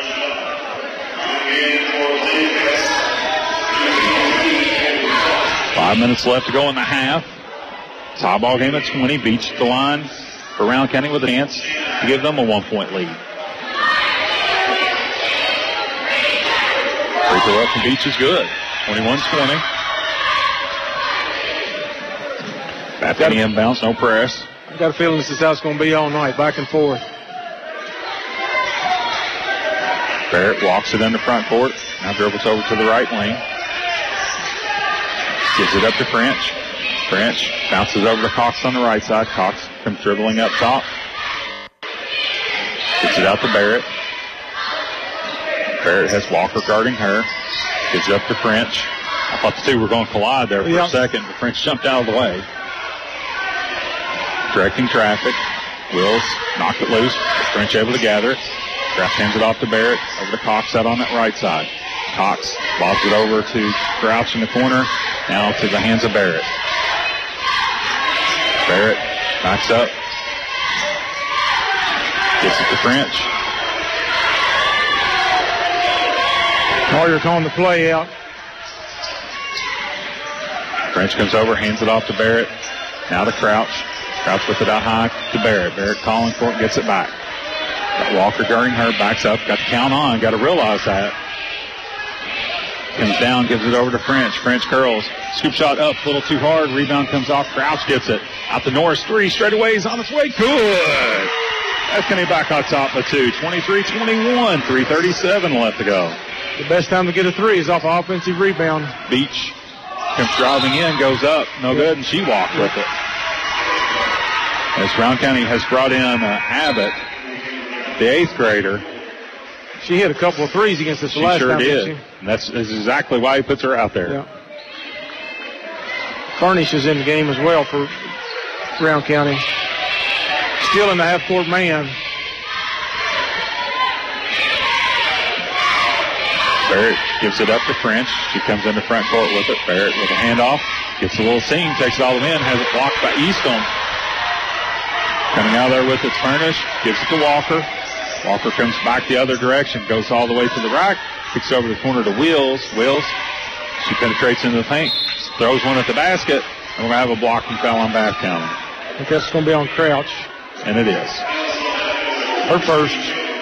Five minutes left to go in the half. Tie ball game at 20. Beach at the line for Round County with a chance to give them a 1-point lead. Free throw up from Beach is good. 21-20. Bath County inbounds, no press. I got a feeling this is how it's going to be all night, back and forth. Barrett walks it in the front court. Now dribbles over to the right wing. Gives it up to French. French bounces over to Cox on the right side. Cox comes dribbling up top. Gives it out to Barrett. Barrett has Walker guarding her. Gives it up to French. I thought the two were going to collide there for a second, but French jumped out of the way. Directing traffic. Wills knocked it loose. French able to gather it. Kraft hands it off to Barrett. Over to Cox out on that right side. Cox lobs it over to Crouch in the corner. Now to the hands of Barrett. Barrett backs up. Gets it to French. Carter calling the play out. French comes over, hands it off to Barrett. Now to Crouch. Crouch with it out high to Barrett. Barrett calling for it, gets it back. Got Walker guarding her, backs up, got to count on, got to realize that. Comes down, gives it over to French. French curls. Scoop shot up, a little too hard. Rebound comes off. Crouch gets it. Out to Norris. 3 straightaway is on its way. Good. That's going to be back on top of 2. 23-21. 3:37 left to go. The best time to get a 3 is off an offensive rebound. Beach comes driving in, goes up. No good, and she walked with it. As Round County has brought in Abbott, the 8th grader. She hit a couple of threes against us last time. She sure did. And that's exactly why he puts her out there. Yeah. Furnish is in the game as well for Round County. Still in the half-court man. Barrett gives it up to French. She comes in the front court with it. Barrett with a handoff. Gets a little seam, takes it all the way in, has it blocked by Eastham. Coming out there with it, Furnish. Gives it to Walker. Walker comes back the other direction, goes all the way to the right, kicks over the corner to Wills. Wills, she penetrates into the paint, throws one at the basket, and we're going to have a blocking foul on Bath County. I think that's going to be on Crouch. And it is. Her first.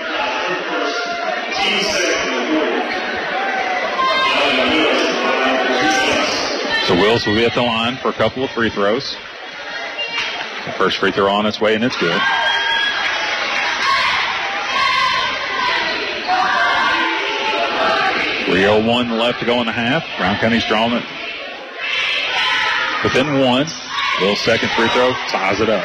So Wills will be at the line for a couple of free throws. The first free throw on its way, and it's good. .301 left to go in the half. Round County's drawn it within 1. Will's second free throw ties it up.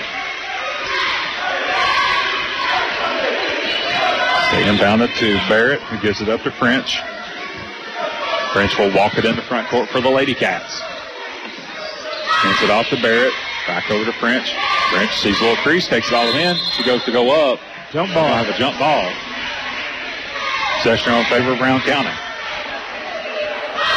They inbound it to Barrett, who gives it up to French. French will walk it in the front court for the Lady Cats. Hands it off to Barrett. Back over to French. French sees a little crease, takes it all in. She goes to go up. Jump ball. Have a jump ball. Possession in favor of Round County.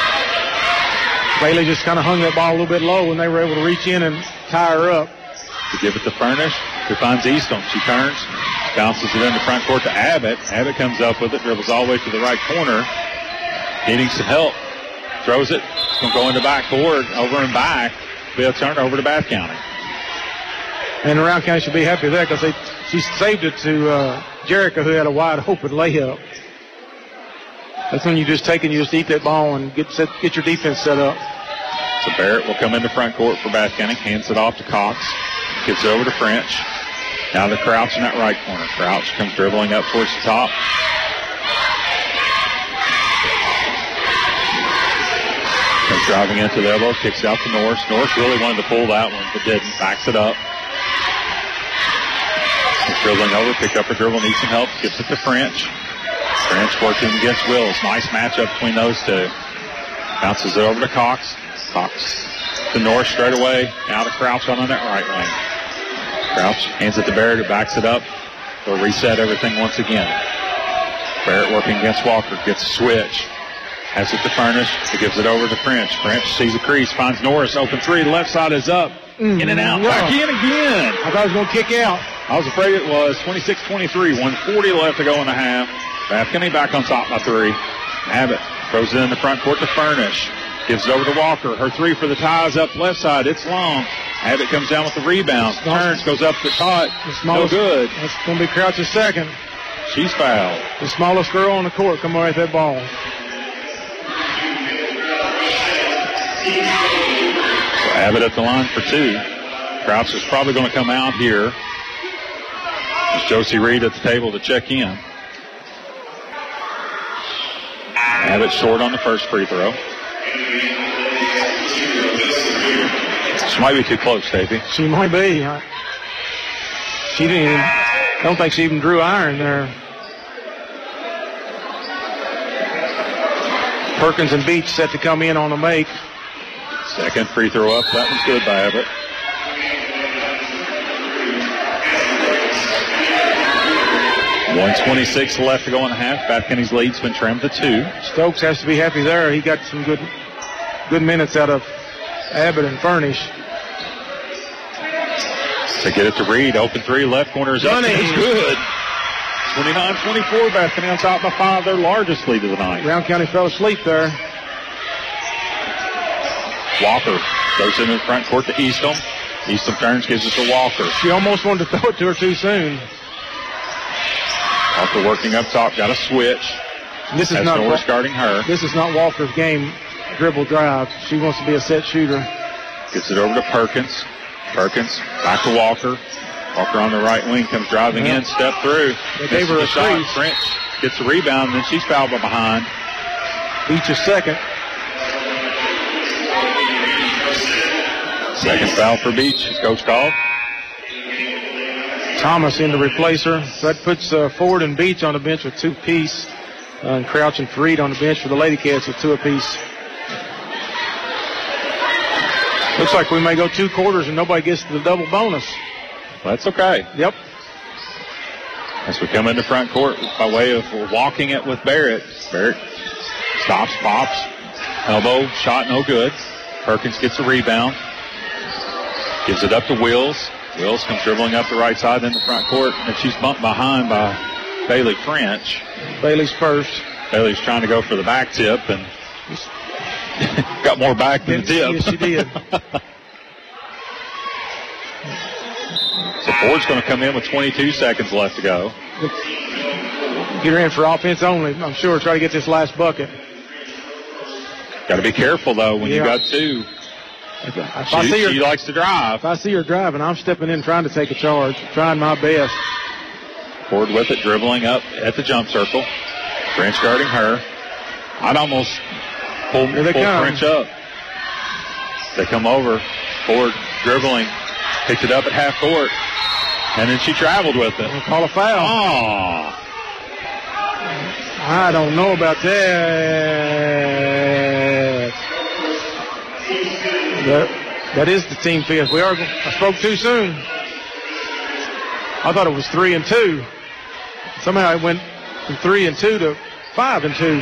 Bailey just kind of hung that ball a little bit low, and they were able to reach in and tie her up. to give it to Furnish, who finds Easton. She turns, bounces it in the front court to Abbott. Abbott comes up with it, dribbles all the way to the right corner, needing some help. Throws it, it's going to go in the backboard, over and back. Be a turnover to Bath County. And Round County should be happy with that because she saved it to Jericho, who had a wide open layup. That's when you just take and you just eat that ball and get your defense set up. So Barrett will come into front court for Bath County, hands it off to Cox, gives it over to French. Now to Crouch in that right corner. Crouch comes dribbling up towards the top. Comes driving into the elbow, kicks out to Norris. Norris really wanted to pull that one, but didn't. Backs it up. He's dribbling over, picked up a dribble, needs some help, gives it to French. French working against Wills. Nice matchup between those two. Bounces it over to Cox. Cox to Norris straight away. Now to Crouch on that right wing. Crouch hands it to Barrett, who backs it up. They'll reset everything once again. Barrett working against Walker, gets a switch. Has it to Furnish. He gives it over to French. French sees a crease, finds Norris. Open three. Left side is up. In and out. Back in again. I thought it was going to kick out. I was afraid it was. 26-23. 1:40 left to go in the half. Bath County back on top by 3. Abbott throws it in the front court to Furnish. Gives it over to Walker. Her three for the ties up left side. It's long. Abbott comes down with the rebound. Turns, goes up the shot. No good. That's going to be Crouch's second. She's fouled. The smallest girl on the court come away with that ball. So Abbott at the line for 2. Crouch is probably going to come out here. There's Josie Reed at the table to check in. Abbott short on the first free throw. She might be too close, Stacey. She might be. She didn't even, I don't think she even drew iron there. Perkins and Beach set to come in on the make. Second free throw up. That one's good by Abbott. .126 left to go in the half. Bath County's lead's been trimmed to 2. Stokes has to be happy there. He got some good minutes out of Abbott and Furnish. To get it to Reed. Open three. Left corner is up. It's good. 29-24. Bath County on top by 5. Their largest lead of the night. Round County fell asleep there. Walker goes into the front court to Eastham. Eastham turns, gives it to Walker. She almost wanted to throw it to her too soon. Walker working up top, got a switch. This is not Norris guarding her. This is not Walker's game. Dribble drive. She wants to be a set shooter. Gets it over to Perkins. Perkins back to Walker. Walker on the right wing comes driving in, step through. They gave her a shot. French gets the rebound, and then she's fouled by behind. Beach is second. Second foul for Beach. Coach called. Thomas in to replace her. So that puts Ford and Beach on the bench with 2 apiece. And Crouch and Fareed on the bench for the Lady Cats with 2 apiece. Looks like we may go 2 quarters and nobody gets the double bonus. Well, that's okay. Yep. As we come into front court by way of walking it with Barrett. Barrett stops, pops. Elbow, shot no good. Perkins gets a rebound. Gives it up to Wills. Wills comes dribbling up the right side in the front court, and she's bumped behind by Bailey French. Bailey's first. Bailey's trying to go for the back tip and got more back than the tip. Yes, she did. So Ford's going to come in with 22 seconds left to go. Get her in for offense only, I'm sure. Try to get this last bucket. Got to be careful, though, when you got 2. She likes to drive. If I see her driving, I'm stepping in trying to take a charge, trying my best. Ford with it, dribbling up at the jump circle. French guarding her. I'd almost pull French up. They come over. Ford dribbling. Picked it up at half court. And then she traveled with it. We'll call a foul. Oh. I don't know about that. That is the team fifth. I spoke too soon. I thought it was 3 and 2. Somehow it went from 3 and 2 to 5 and 2.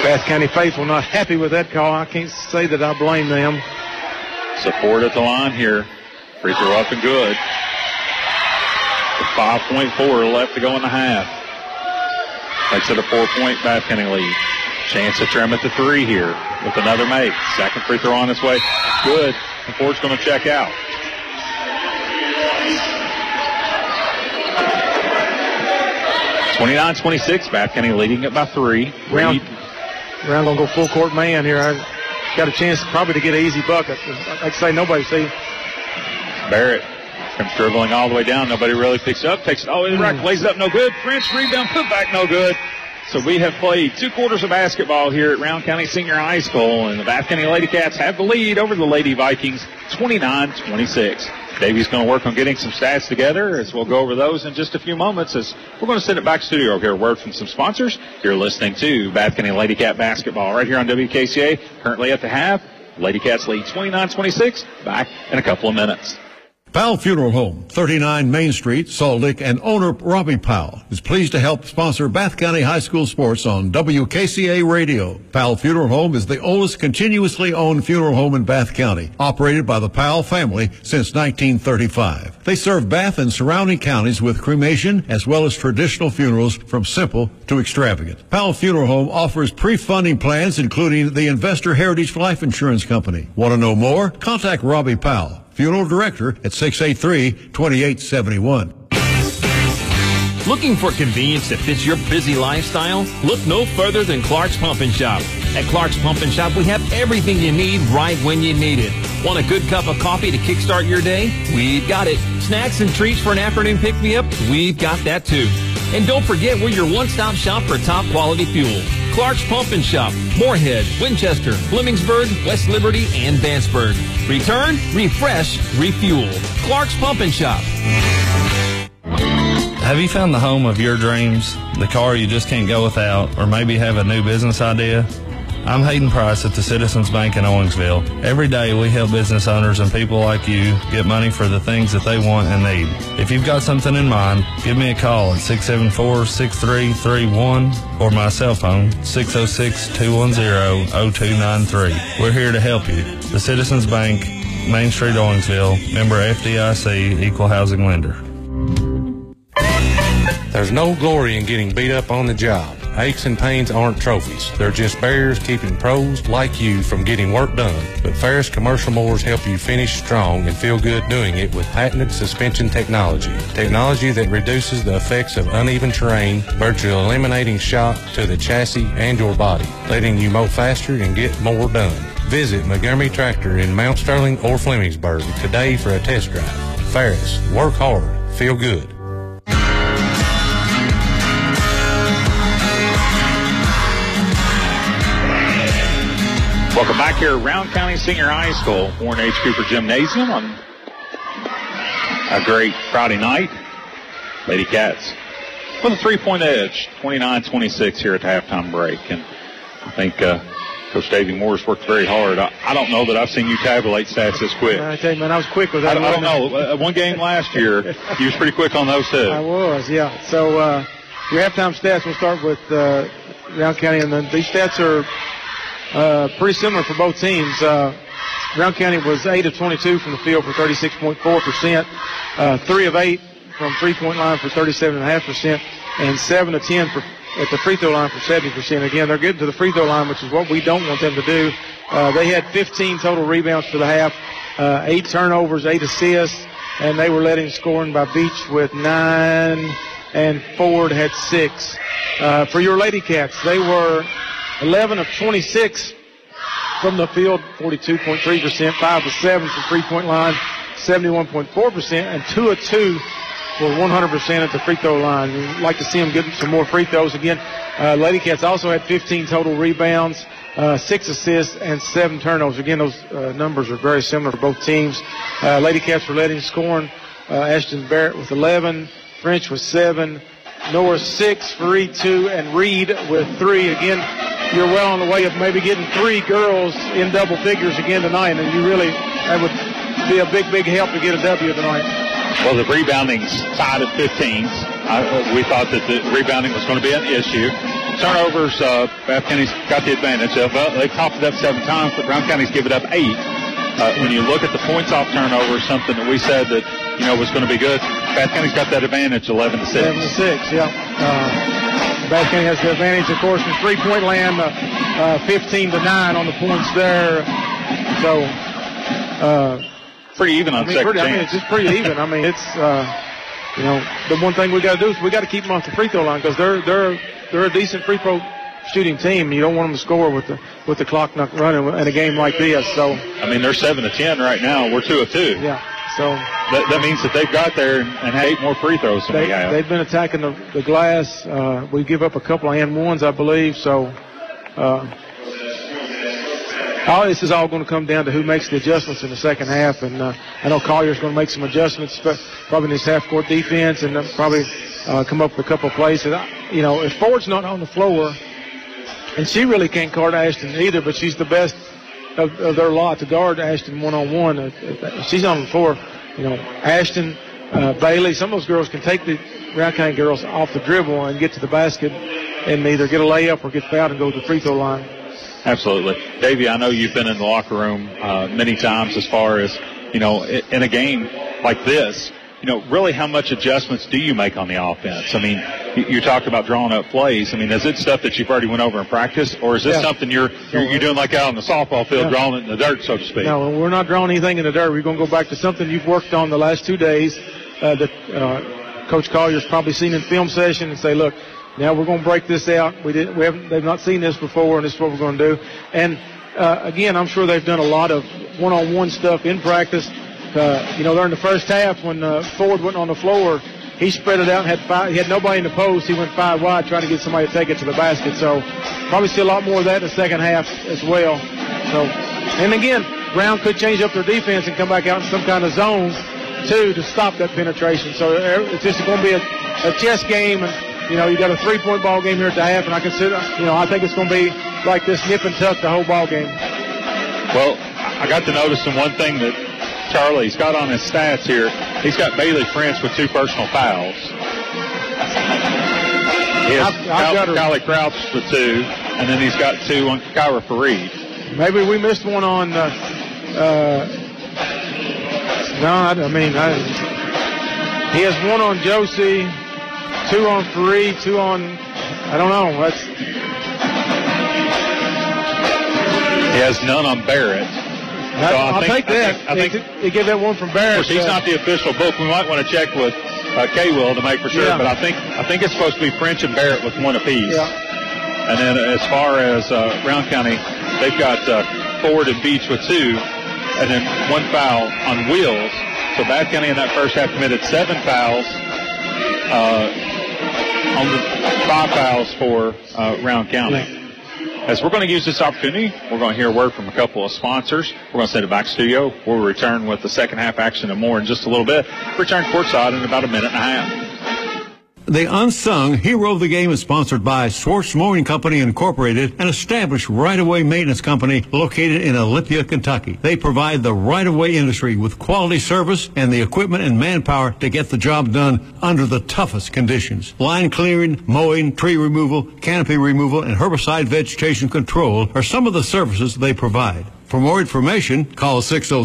Bath County faithful not happy with that call. I can't say that I blame them. Support at the line here. Free throw up and good. 5.4 left to go in the half. Makes it a 4-point Bath County lead. Chance to trim at the 3 here with another make. Second free throw on its way. Good. And Ford's going to check out. (29-26). Bath County leading it by 3. Round going to go full court man here. I got a chance probably to get an easy bucket. Like I say, nobody see. Barrett comes dribbling all the way down. Nobody really picks up. Takes it all the way to the rack. Lays it up. No good. French rebound. Put back. No good. So we have played 2 quarters of basketball here at Round County Senior High School, and the Bath County Lady Cats have the lead over the Lady Vikings, 29-26. Davey's going to work on getting some stats together as we'll go over those in just a few moments as we're going to send it back to studio here. A word from some sponsors. You're listening to Bath County Lady Cat basketball right here on WKCA. Currently at the half, Lady Cats lead 29-26. Back in a couple of minutes. Powell Funeral Home, 39 Main Street, Salt Lake, and owner Robbie Powell is pleased to help sponsor Bath County High School sports on WKCA Radio. Powell Funeral Home is the oldest continuously owned funeral home in Bath County, operated by the Powell family since 1935. They serve Bath and surrounding counties with cremation as well as traditional funerals from simple to extravagant. Powell Funeral Home offers pre-funding plans including the Investor Heritage Life Insurance Company. Want to know more? Contact Robbie Powell, Funeral Director at 683-2871. Looking for convenience that fits your busy lifestyle? Look no further than Clark's Pump and Shop. At Clark's Pump and Shop, we have everything you need right when you need it. Want a good cup of coffee to kickstart your day? We've got it. Snacks and treats for an afternoon pick-me-up? We've got that too. And don't forget, we're your one-stop shop for top-quality fuel. Clark's Pump and Shop, Moorhead, Winchester, Flemingsburg, West Liberty, and Vanceburg. Return, refresh, refuel. Clark's Pump and Shop. Have you found the home of your dreams, the car you just can't go without, or maybe have a new business idea? I'm Hayden Price at the Citizens Bank in Owensville. Every day we help business owners and people like you get money for the things that they want and need. If you've got something in mind, give me a call at 674-6331 or my cell phone, 606-210-0293. We're here to help you. The Citizens Bank, Main Street, Owensville, member FDIC, equal housing lender. There's no glory in getting beat up on the job. Aches and pains aren't trophies. They're just barriers keeping pros like you from getting work done. But Ferris Commercial Mowers help you finish strong and feel good doing it with patented suspension technology. Technology that reduces the effects of uneven terrain, virtually eliminating shock to the chassis and your body, letting you mow faster and get more done. Visit Montgomery Tractor in Mount Sterling or Flemingsburg today for a test drive. Ferris, work hard, feel good. Welcome back here at Round County Senior High School, Warren H. Cooper Gymnasium on a great Friday night. Lady Cats with a 3-point edge, 29-26 here at the halftime break. And I think Coach Davey Morris worked very hard. I don't know that I've seen you tabulate stats this quick. I tell you, man, I was quick with that. I don't know. One game last year, you was pretty quick on those too. I was, yeah. So your halftime stats, we'll start with Round County, and then these stats are pretty similar for both teams. Round County was 8 of 22 from the field for 36.4%, 3 of 8 from three-point line for 37.5%, and 7 of 10 at the free throw line for 70%. Again, they're getting to the free throw line, which is what we don't want them to do. They had 15 total rebounds for the half, 8 turnovers, 8 assists, and they were letting scoring by Beach with 9, and Ford had 6. For your Lady Cats, they were 11 of 26 from the field, 42.3%, 5 of 7 from three-point line, 71.4%, and 2 of 2 were 100% at the free throw line. We'd like to see them get some more free throws. Again, Lady Cats also had 15 total rebounds, 6 assists, and 7 turnovers. Again, those numbers are very similar for both teams. Lady Cats were leading scoring. Ashton Barrett with 11, French with 7, Norris 6, Fareed 2, and Reed with 3. Again, you're well on the way of maybe getting 3 girls in double figures again tonight, and that would be a big, big help to get a W tonight. Well, the rebounding's tied at 15. We thought that the rebounding was going to be an issue. turnovers, Bath County's got the advantage of. They've popped it up 7 times, but Brown County's given up 8. When you look at the points off turnovers, something that we said that, was going to be good, Bath County's got that advantage 11-6. 11-6, yeah. Bath County has the advantage, of course, in three-point land, 15-9 on the points there. So, pretty even on second chance. It's just pretty even. It's, the one thing we got to do is we got to keep them off the free throw line because they're a decent free throw shooting team. You don't want them to score with the clock not running in a game like this. So, they're 7-10 right now. We're 2 of 2. Yeah. So that means that they've got there and had 8 more free throws than we have. They've been attacking the glass. We give up a couple of and ones, I believe. So all this is all going to come down to who makes the adjustments in the second half. And I know Collier's going to make some adjustments, but probably in his half-court defense, and probably come up with a couple of plays. And, if Ford's not on the floor, and she really can't guard Ashton either, but she's the best of their lot to guard Ashton one-on-one. She's on the floor. Ashton, Bailey, some of those girls can take the Brown County girls off the dribble and get to the basket and either get a layup or get fouled and go to the free throw line. Absolutely. Davey, I know you've been in the locker room many times as far as, in a game like this, really how much adjustments do you make on the offense? You talked about drawing up plays. Is it stuff that you've already went over in practice, or is this something you're doing like out on the softball field, drawing it in the dirt, so to speak? No, we're not drawing anything in the dirt. We're going to go back to something you've worked on the last 2 days that Coach Collier's probably seen in film session and say, look, now we're going to break this out. They've not seen this before, and this is what we're going to do. And again, I'm sure they've done a lot of one-on-one stuff in practice. During the first half when Ford went on the floor, he spread it out and he had nobody in the post. He went 5 wide trying to get somebody to take it to the basket. So probably see a lot more of that in the second half as well. So, and again, Brown could change up their defense and come back out in some kind of zone too to stop that penetration. So it's just going to be a chess game, and you got a 3-point ball game here at the half, and I think it's going to be like this nip and tuck the whole ball game. Well, I got to notice one thing that Charlie's got on his stats here. He's got Bailey French with 2 personal fouls. He has Kylie Crouch with 2, and then he's got 2 on Kyra Fareed. Maybe we missed one on. He has 1 on Josie, 2 on Fareed, 2 on. I don't know. He has none on Barrett. I'll take that. I think he gave that one from Barrett. Of course, he's not the official book. We might want to check with K-Will to make for sure. Yeah. But I think it's supposed to be French and Barrett with 1 apiece. Yeah. And then as far as Brown County, they've got Ford and Beach with 2, and then 1 foul on Wheels. So Bath County in that first half committed 7 fouls. On the 5 fouls for Round County. Yeah. As we're going to use this opportunity, we're going to hear a word from a couple of sponsors. We're going to send it back to studio. We'll return with the second half action and more in just a little bit. Return courtside in about a minute and a half. The unsung hero of the game is sponsored by Schwartz Mowing Company Incorporated, an established right-of-way maintenance company located in Olympia, Kentucky. They provide the right-of-way industry with quality service and the equipment and manpower to get the job done under the toughest conditions. Line clearing, mowing, tree removal, canopy removal, and herbicide vegetation control are some of the services they provide. For more information, call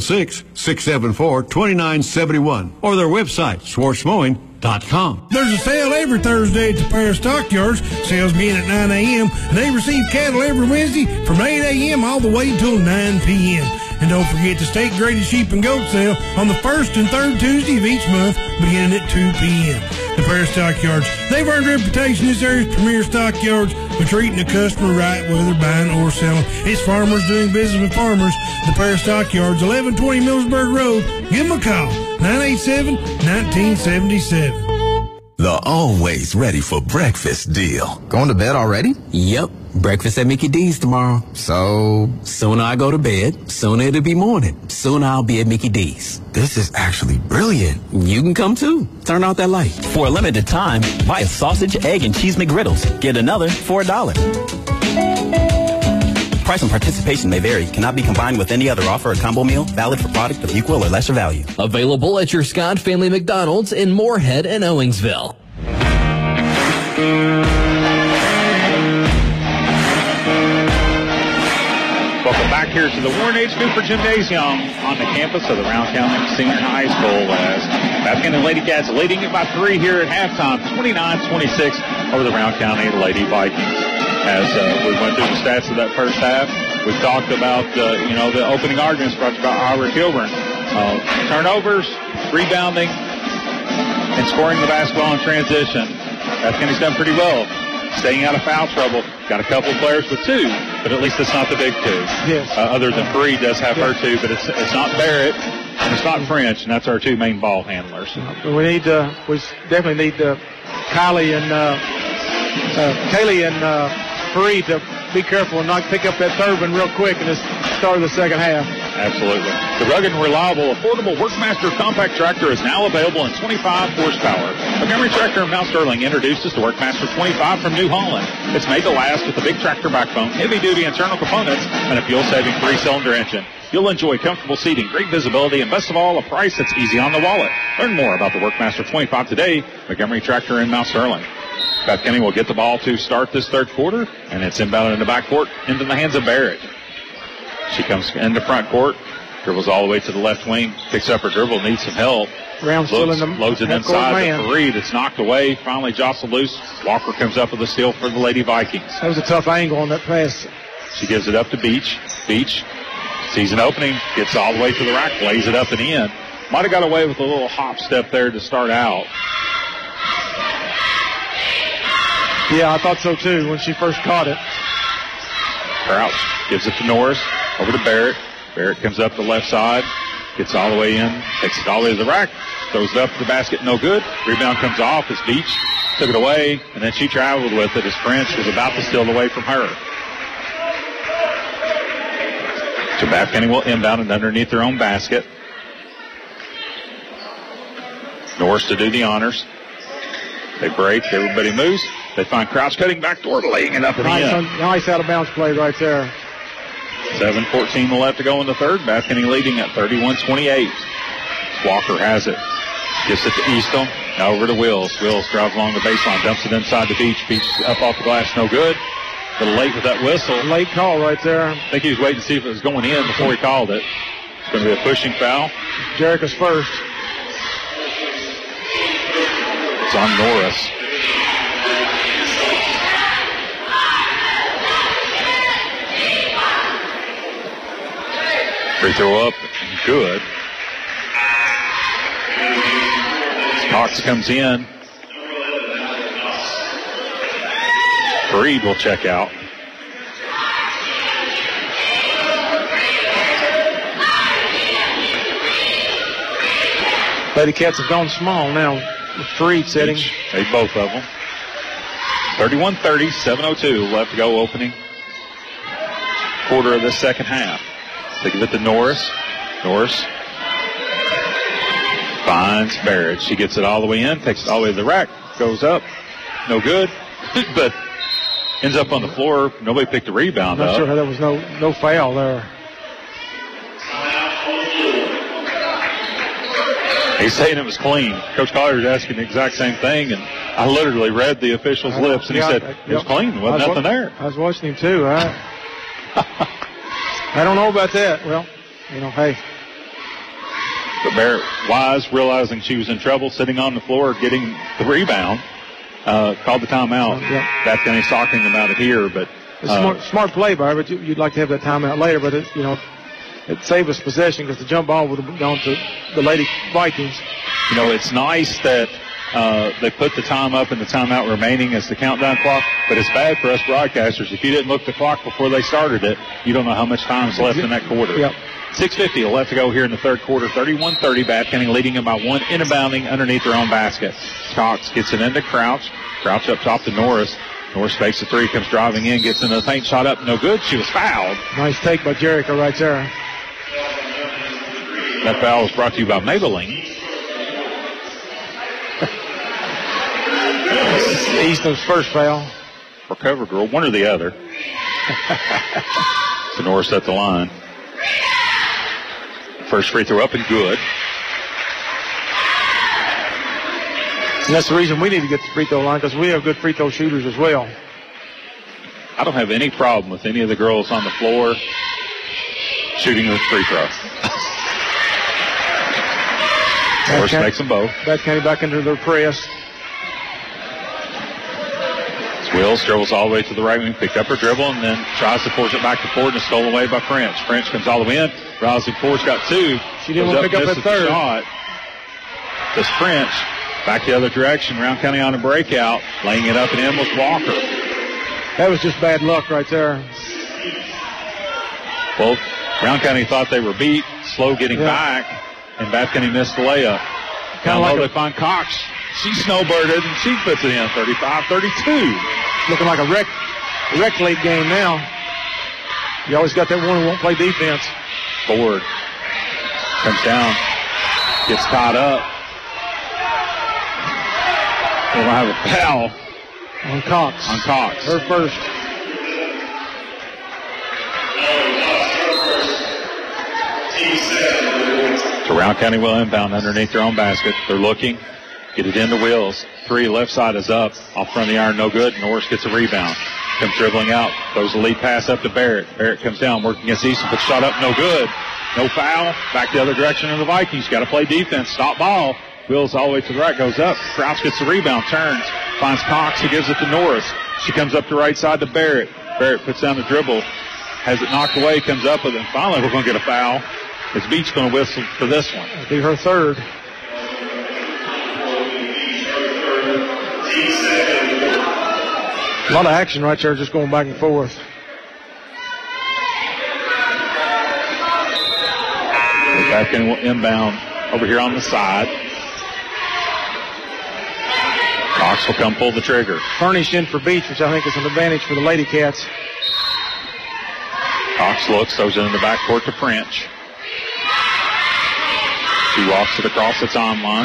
606-674-2971 or their website, schwartzmowing.com. There's a sale every Thursday at the Paris Stockyards. Sales begin at 9 a.m. and they receive cattle every Wednesday from 8 a.m. all the way until 9 p.m. And don't forget the state graded sheep and goat sale on the first and third Tuesday of each month beginning at 2 p.m. The Paris Stockyards, they've earned a reputation as this area's premier stockyards for treating the customer right, whether buying or selling. It's farmers doing business with farmers. The Paris Stockyards, 1120 Millsburg Road. Give them a call, 987-1977. The always ready for breakfast deal. Going to bed already? Yep. Breakfast at Mickey D's tomorrow. So? Sooner I go to bed, sooner it'll be morning. Sooner I'll be at Mickey D's. This is actually brilliant. You can come too. Turn out that light. For a limited time, buy a sausage, egg, and cheese McGriddles. Get another for $1. Price and participation may vary. Cannot be combined with any other offer or combo meal. Valid for product of equal or lesser value. Available at your Scott Family McDonald's in Moorhead and Owensville. back here to the Warren H. Cooper Gymnasium on the campus of the Round County Senior High School as Bath County Lady Cats leading it by 3 here at halftime, 29-26 over the Round County Lady Vikings. As we went through the stats of that first half, we talked about, the opening arguments brought to you by Ira Kilburn. Turnovers, rebounding, and scoring the basketball in transition. Bath County's done pretty well. Staying out of foul trouble. Got a couple of players with 2, but at least it's not the big 2. Yes. Other than Bree does have her 2, but it's not Barrett and it's not French, and that's our 2 main ball handlers. We definitely need Kylie and Kaylee and Bree to be careful and not pick up that third one real quick in the start of the second half. Absolutely. The rugged and reliable, affordable Workmaster compact tractor is now available in 25 horsepower. Montgomery Tractor in Mount Sterling introduces the Workmaster 25 from New Holland. It's made to last with a big tractor backbone, heavy-duty internal components, and a fuel-saving 3-cylinder engine. You'll enjoy comfortable seating, great visibility, and best of all, a price that's easy on the wallet. Learn more about the Workmaster 25 today. Montgomery Tractor in Mount Sterling. Bath County will get the ball to start this third quarter, and it's inbounded in the backcourt into the hands of Barrett. She comes into front court, dribbles all the way to the left wing, picks up her dribble, needs some help. Loads it inside the 3 that's knocked away, finally jostled loose. Walker comes up with a steal for the Lady Vikings. That was a tough angle on that pass. She gives it up to Beach. Beach sees an opening, gets all the way to the rack, lays it up and in. Might have got away with a little hop step there to start out. Yeah, I thought so too when she first caught it. Crouch gives it to Norris, over to Barrett. Barrett comes up the left side, gets all the way in, takes it all the way to the rack, throws it up to the basket, no good. Rebound comes off as Beach took it away, and then she traveled with it as French was about to steal it away from her. So Bath County will inbound it underneath their own basket. Norris to do the honors. They break, everybody moves. They find Crouch cutting backdoor, laying it up in the end. Nice out-of-bounds play right there. 7:14 left to go in the third. Bath County leading at 31-28. Walker has it. Gives it to Easton. Now over to Wills. Wills drives along the baseline, dumps it inside the Beach. Beach up off the glass, no good. A little late with that whistle. Late call right there. I think he was waiting to see if it was going in before he called it. It's going to be a pushing foul. Jericho's first. It's on Norris. Free throw up, good. Cox comes in. Breed will check out. Lady Cats have gone small now with Breed setting. They both of them. 31-30, 7:02 left to go, opening quarter of the second half. They give it to Norris. Norris finds Barrett. She gets it all the way in, takes it all the way to the rack, goes up, no good, but ends up on the floor. Nobody picked the rebound I'm up. not sure how there was no foul there. He's saying it was clean. Coach Collier was asking the exact same thing, and I literally read the official's lips, and he said it was clean. There wasn't nothing there. I was watching him too. I don't know about that. Well, hey. But Barrett Wise, realizing she was in trouble, sitting on the floor, getting the rebound, called the timeout. Bath County's talking about it here, but smart play by her. But you'd like to have that timeout later. But it saved us possession because the jump ball would have gone to the Lady Vikings. It's nice that they put the time up and the timeout remaining as the countdown clock, but it's bad for us broadcasters. If you didn't look at the clock before they started it, you don't know how much time is left in that quarter. Yep. 6:50 left to go here in the third quarter. 31-30, Bath County leading them by 1, inbounding underneath their own basket. Cox gets it into Crouch. Crouch up top to Norris. Norris fakes the 3, comes driving in, gets into the paint, shot up, no good. She was fouled. Nice take by Jericho right there. That foul was brought to you by Maybelline. Easton's first foul. Or cover girl, one or the other. So Norris at the line. First free throw up and good. And that's the reason we need to get the free throw line, because we have good free throw shooters as well. I don't have any problem with any of the girls on the floor shooting the free throw. Norris makes them both. Bath County back into their press. Wills dribbles all the way to the right wing, picked up her dribble, and then tries to force it back to Ford, and is stolen away by French. French comes all the way in. Rousey Ford's got two. She didn't want to pick up that third. Shot. This French back the other direction. Round County on a breakout, laying it up and in was Walker. That was just bad luck right there. Well, Round County thought they were beat, slow getting back, and Bath County missed the layup. Kind of like they find Cox. She snowbirded and she puts it in 35-32. Looking like a rec league game now. You always got that one who won't play defense. Ford comes down, gets caught up. We're going to have a foul on Cox. Her first. So Round County will inbound underneath their own basket. They're looking. Get it into Wills. Three, left side is up. Off front of the iron, no good. Norris gets a rebound. Comes dribbling out. Throws the lead pass up to Barrett. Barrett comes down, working against Easton. Puts shot up, no good. No foul. Back the other direction of the Vikings. Got to play defense. Stop ball. Wills all the way to the right, goes up. Crouch gets the rebound, turns. Finds Cox, who gives it to Norris. She comes up the right side to Barrett. Barrett puts down the dribble. Has it knocked away, comes up with it. Finally, we're going to get a foul. Is Beach going to whistle for this one? It'll be her third. A lot of action right there, just going back and forth. Back in inbound over here on the side. Cox will come pull the trigger. Furnished in for Beach, which I think is an advantage for the Lady Cats. Cox looks, throws it in the backcourt to French. She walks it across the timeline.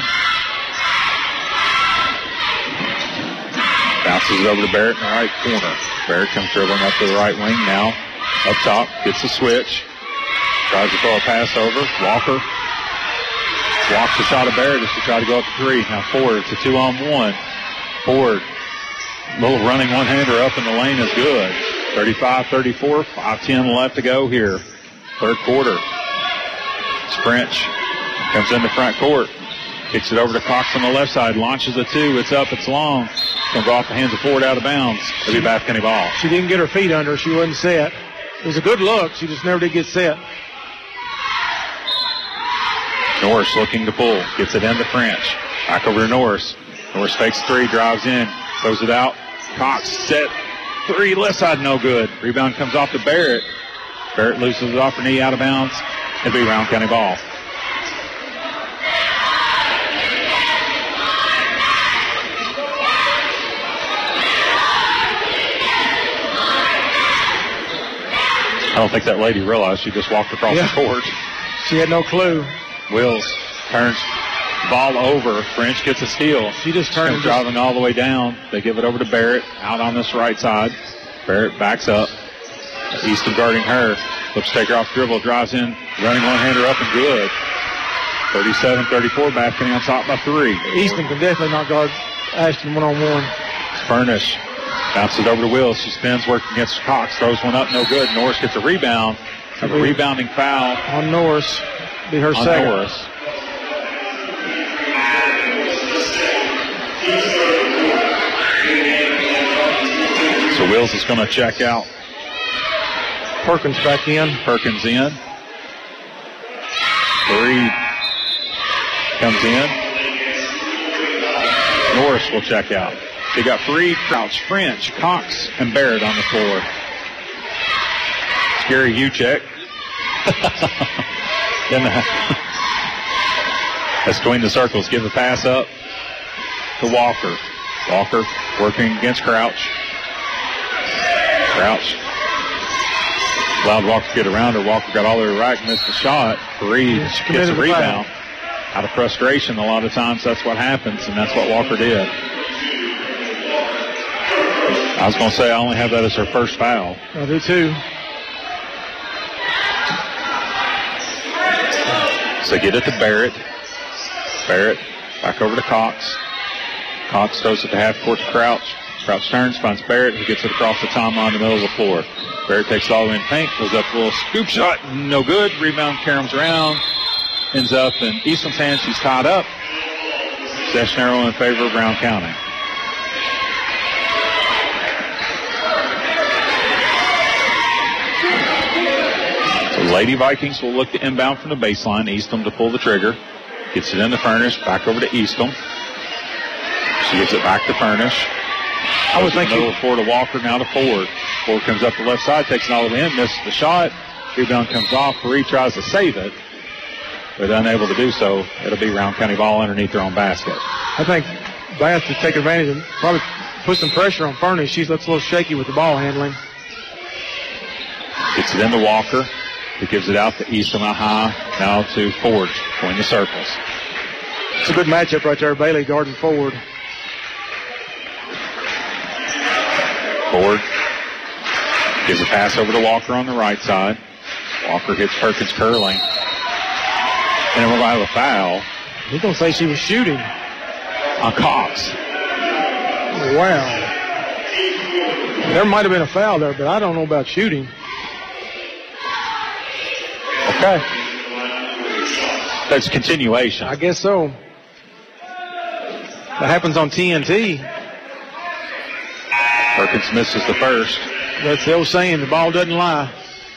Bounces it over to Barrett in the right corner. Barrett comes dribbling up to the right wing now. Up top, gets the switch. Tries to throw a pass over. Walker walks the shot of Barrett as she tried to go up to three. Now Ford, it's a 2-on-1. Ford, little running one-hander up in the lane is good. 35-34, 5:10 left to go here. Third quarter. French comes into front court. Kicks it over to Cox on the left side. Launches a two. It's up. It's long. Comes off the hands of Ford out of bounds. It'll be Bath County ball. She didn't get her feet under her. She wasn't set. It was a good look. She just never did get set. Norris looking to pull. Gets it into French. Back over to Norris. Norris fakes three. Drives in. Throws it out. Cox set. Three. Left side no good. Rebound comes off to Barrett. Barrett loses it off her knee out of bounds. It'll be Round County ball. I don't think that lady realized she just walked across the court. She had no clue. Wills turns ball over. French gets a steal. She just turned driving all the way down. They give it over to Barrett out on this right side. Barrett backs up. Easton guarding her. Looks to take her off dribble. Drives in. Running one-hander up and good. 37-34. Bath County on top by three. Easton can definitely not guard Ashton one-on-one. Furnish. Bounces over to Wills. She spins, working against Cox. Throws one up, no good. Norris gets a rebound. Have a rebounding foul. On Norris. Be her second. Norris. So Wills is going to check out. Perkins back in. Perkins in. Three comes in. Norris will check out. They got three, Crouch, French, Cox, and Barrett on the floor. Scary Huchek. That's between the circles. Give the pass up to Walker. Walker working against Crouch. Crouch allowed Walker to get around her. Walker got all the way right, missed the shot. Reed gets a rebound. Out of frustration, a lot of times that's what happens, and that's what Walker did. I was going to say I only have that as her first foul. I do too. So get it to Barrett. Barrett back over to Cox. Cox throws it to half court to Crouch. Crouch turns, finds Barrett, who gets it across the timeline in the middle of the floor. Barrett takes it all the way in paint, goes up a little scoop shot, no good. Rebound caroms around, ends up in Eastland's hands. She's tied up. Possession arrow in favor of Brown County. So Lady Vikings will look to inbound from the baseline. Eastham to pull the trigger. Gets it into Furnish, back over to Eastham. She gives it back to Furnish. I was thinking middle forward to Walker, now to Ford. Ford comes up the left side, takes it all the way in, misses the shot. Rebound comes off. Fareed tries to save it, but unable to do so. It'll be Round County ball underneath their own basket. I think Bath to take advantage and probably put some pressure on Furnish. She looks a little shaky with the ball handling. Gets it into Walker. He gives it out to Eastham out high. Now to Ford, going the circles. It's a good matchup right there. Bailey guarding Ford. Ford gives a pass over to Walker on the right side. Walker hits Perkins curling. And then we're going to have a foul. He's going to say she was shooting. On Cox. Wow. There might have been a foul there, but I don't know about shooting. Okay. That's continuation. I guess so. That happens on TNT. Perkins misses the first. That's the old saying, the ball doesn't lie.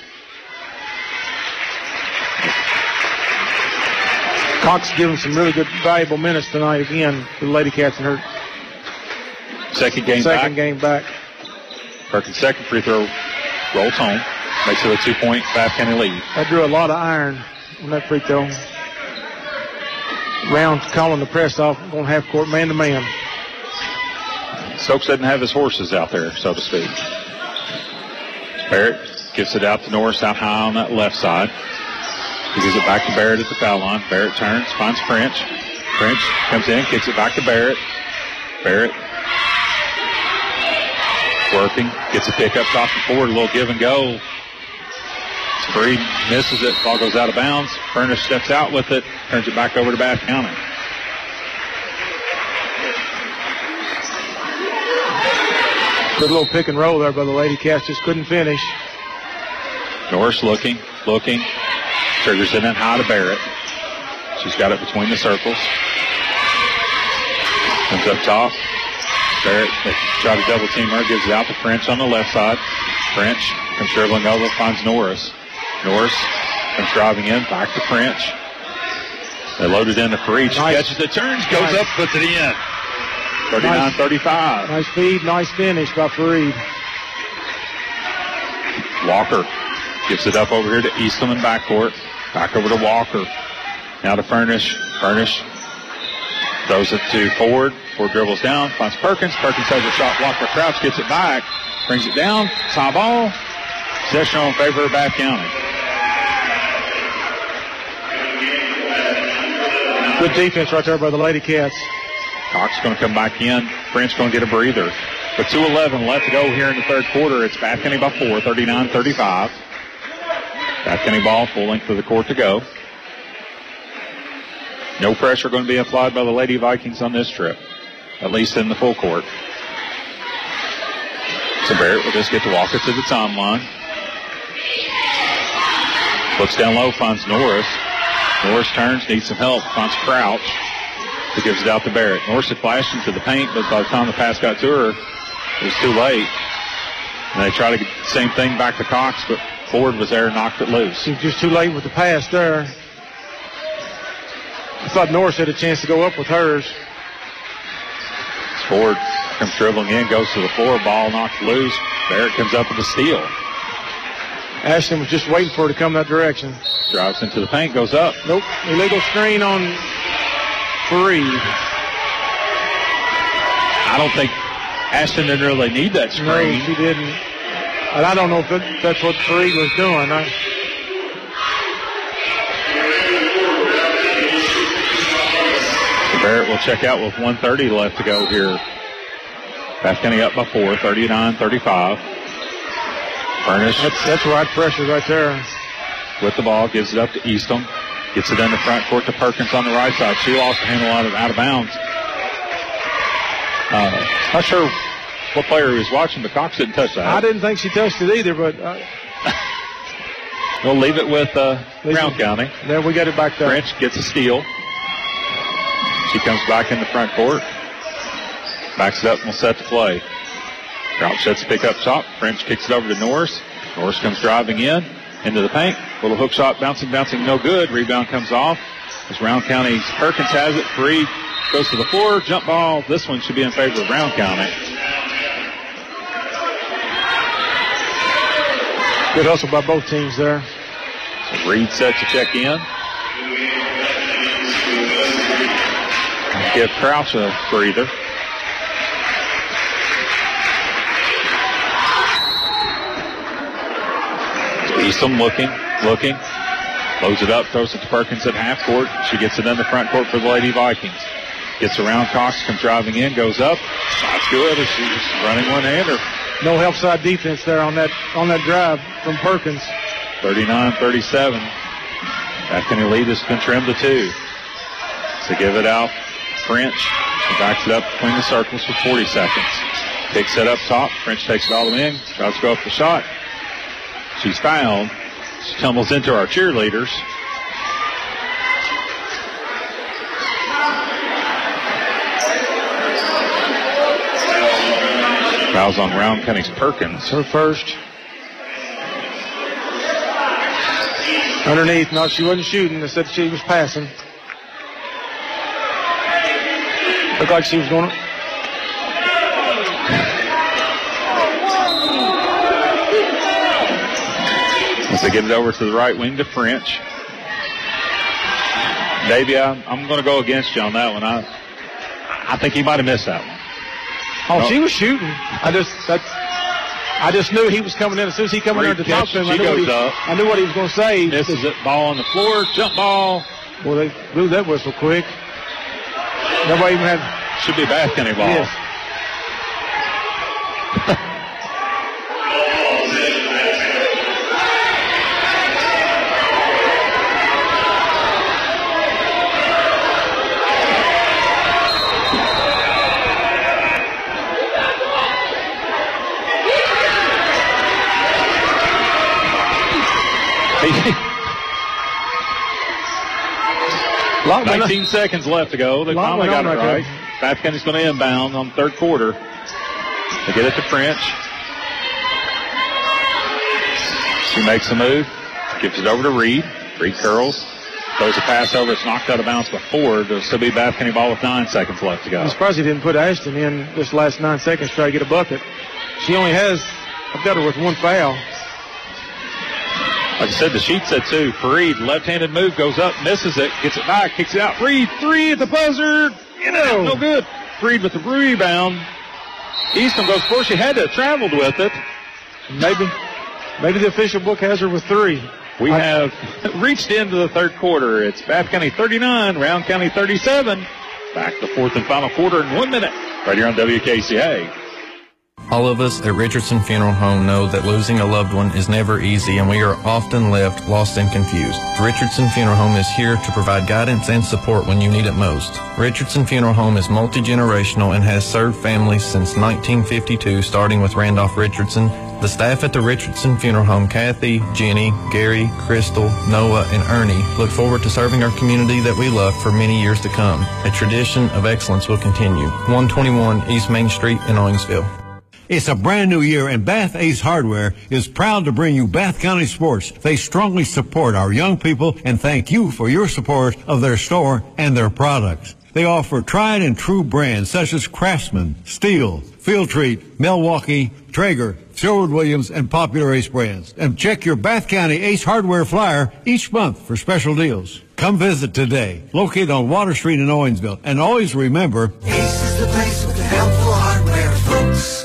Cox giving some really good, valuable minutes tonight again for the Lady Cats and her second game back. Perkins' second free throw rolls home. Makes it a 2-point Bath County lead. That drew a lot of iron on that free throw. Round calling the press off, going half court, man to man. Stokes doesn't have his horses out there, so to speak. Barrett gives it out to Norris out high on that left side. He gives it back to Barrett at the foul line. Barrett turns, finds French. French comes in, kicks it back to Barrett. Barrett working, gets a pick up top and forward, a little give and go. Fareed misses it, ball goes out of bounds. Furnish steps out with it, turns it back over to Bath County. Good little pick and roll there by the Lady Cats, just couldn't finish. Norris looking. Triggers it in high to Barrett. She's got it between the circles. Comes up top. Barrett, they try to double team her, gives it out to French on the left side. French comes dribbling over, finds Norris. Norris comes driving in, back to French. They load it into Fareed. She catches the turns, goes up, puts it in. 39-35. Nice feed, nice finish by Fareed. Walker gives it up over here to Eastham in backcourt. Back over to Walker. Now to Furnish. Furnish throws it to Ford. Ford dribbles down, finds Perkins. Perkins has a shot blocked by Crouch, gets it back, brings it down. Tie ball. Possession in favor of Bath County. Good defense right there by the Lady Cats. Cox going to come back in. French going to get a breather. With 2:11 left to go here in the third quarter, it's Bath County by 4, 39-35. Bath County ball, full length of the court to go. No pressure going to be applied by the Lady Vikings on this trip, at least in the full court. So Barrett will just get to walk it to the timeline. Looks down low, finds Norris. Norris turns, needs some help, finds Crouch. He gives it out to Barrett. Norris had flashed into the paint, but by the time the pass got to her, it was too late. And they try to get the same thing back to Cox, but Ford was there and knocked it loose. She was just too late with the pass there. I thought Norris had a chance to go up with hers. Ford comes dribbling in, goes to the floor, ball knocked loose. Barrett comes up with a steal. Ashton was just waiting for her to come that direction. Drives into the paint, goes up. Nope, illegal screen on Fareed. I don't think Ashton didn't really need that screen. No, she didn't. And I don't know if that's what Fareed was doing. Barrett will check out with 1:30 left to go here. Bath County up by 4, 39-35. Furnish. That's right pressure right there. With the ball, gives it up to Eastham. Gets it in the front court to Perkins on the right side. She lost the handle out of bounds. Not sure what player he was watching, but Cox didn't touch that. I didn't think she touched it either, but we'll leave it with Brown County. Then we got it back there. French gets a steal. She comes back in the front court. Backs it up and will set the play. Crouch sets the pick up top. French kicks it over to Norris. Norris comes driving in into the paint. Little hook shot, bouncing, no good. Rebound comes off. As Round County's Perkins has it. Fareed goes to the floor. Jump ball. This one should be in favor of Round County. Good hustle by both teams there. So Reed set to check in. Give Crouch a breather. Eastham looking. Loads it up, throws it to Perkins at half court. She gets it in the front court for the Lady Vikings. Gets around Cox, comes driving in, goes up. Shot's good as she's running one-hander. No help side defense there on that drive from Perkins. 39-37. Bath County lead has been trimmed to 2. So give it out. French. She backs it up between the circles for 40 seconds. Kicks it up top. French takes it all the way in. Tries to go up the shot. She's fouled. She tumbles into our cheerleaders. Fouls on Round County's Perkins. Her first. Underneath. No, she wasn't shooting. They said she was passing. Looked like she was going to. As they get it over to the right wing to French. Davey, I'm going to go against you on that one. I think he might have missed that one. Oh, she was shooting. I just knew he was coming in. As soon as he came in there to talk to him, I knew what he was going to say. Misses it. Ball on the floor. Jump ball. Well, they blew that whistle quick. Nobody even had. Should be Bath County ball. Yes. Lot 19 seconds left to go. They finally got it right. Bath County's going to inbound on third quarter. They get it to French. She makes a move. Gives it over to Reed. Reed curls. Throws a pass over. It's knocked out of bounds before. There'll still be Bath County ball with 9 seconds left to go. I'm surprised he didn't put Ashton in this last 9 seconds to try to get a bucket. She only has, I've got her with 1 foul. Like I said, the sheet said 2. Fareed, left-handed move, goes up, misses it, gets it back, kicks it out. Reed, 3 at the buzzer. No good. Fareed with the rebound. Eastham goes for. She had to have traveled with it. Maybe the official book has her with 3. We have reached into the third quarter. It's Bath County 39, Round County 37. Back to fourth and final quarter in 1 minute. Right here on WKCA. All of us at Richardson Funeral Home know that losing a loved one is never easy, and we are often left lost and confused. Richardson Funeral Home is here to provide guidance and support when you need it most. Richardson Funeral Home is multi-generational and has served families since 1952, starting with Randolph Richardson. The staff at the Richardson Funeral Home, Kathy, Jenny, Gary, Crystal, Noah, and Ernie, look forward to serving our community that we love for many years to come. A tradition of excellence will continue. 121 East Main Street in Owensville. It's a brand new year, and Bath Ace Hardware is proud to bring you Bath County sports. They strongly support our young people and thank you for your support of their store and their products. They offer tried and true brands such as Craftsman, Steel, Field Treat, Milwaukee, Traeger, Sherwood-Williams, and popular Ace brands. And check your Bath County Ace Hardware flyer each month for special deals. Come visit today, located on Water Street in Owensville. And always remember, Ace is the place with the helpful hardware, folks.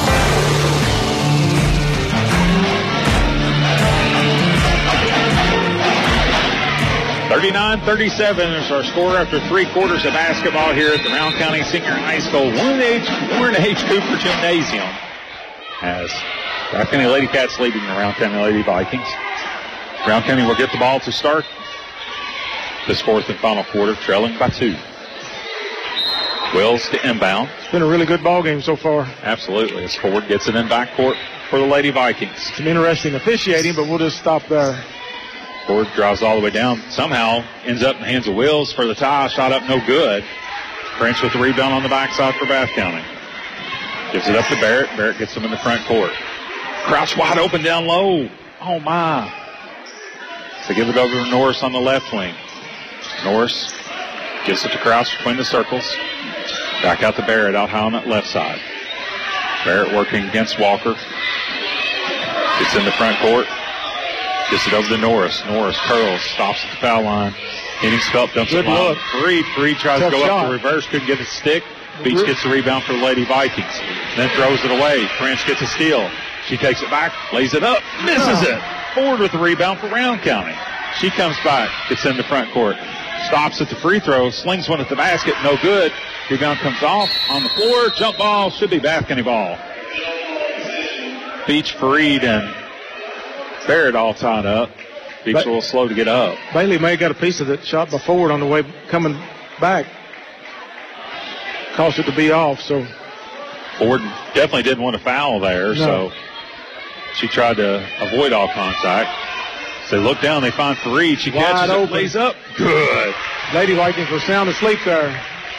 39-37 is our score after 3 quarters of basketball here at the Round County Senior High School Warren H. Cooper Gymnasium. As Round County Lady Cats leading the Round County Lady Vikings. Round County will get the ball to start this fourth and final quarter, trailing by 2. Wills to inbound. It's been a really good ball game so far. Absolutely. As Ford gets it in backcourt for the Lady Vikings. Some interesting officiating, but we'll just stop there. Ford drives all the way down. Somehow ends up in the hands of Wills for the tie. Shot up, no good. French with the rebound on the backside for Bath County. Gives it up to Barrett. Barrett gets them in the front court. Crouch wide open down low. Oh, my. So give it over to Norris on the left wing. Norris gives it to Crouch between the circles. Back out to Barrett out high on that left side. Barrett working against Walker. Gets in the front court. Gets it over to Norris. Norris curls. Stops at the foul line. Henning Spelt dumps it low. Freed tries to go up the reverse. Couldn't get a stick. Beach gets the rebound for the Lady Vikings. Then throws it away. French gets a steal. She takes it back. Lays it up. Misses it. Ford with the rebound for Round County. She comes back. Gets in the front court. Stops at the free throw. Slings one at the basket. No good. Rebound comes off on the floor. Jump ball. Should be Bath County ball. Beach, Fareed, and Barrett all tied up. Beach a little slow to get up. Bailey may have got a piece of that shot by Ford on the way coming back. Caused it to be off, so. Ford definitely didn't want to foul there, so she tried to avoid all contact. So they look down, they find Fareed. She catches it, lays up. Good. Lady Vikings were sound asleep there.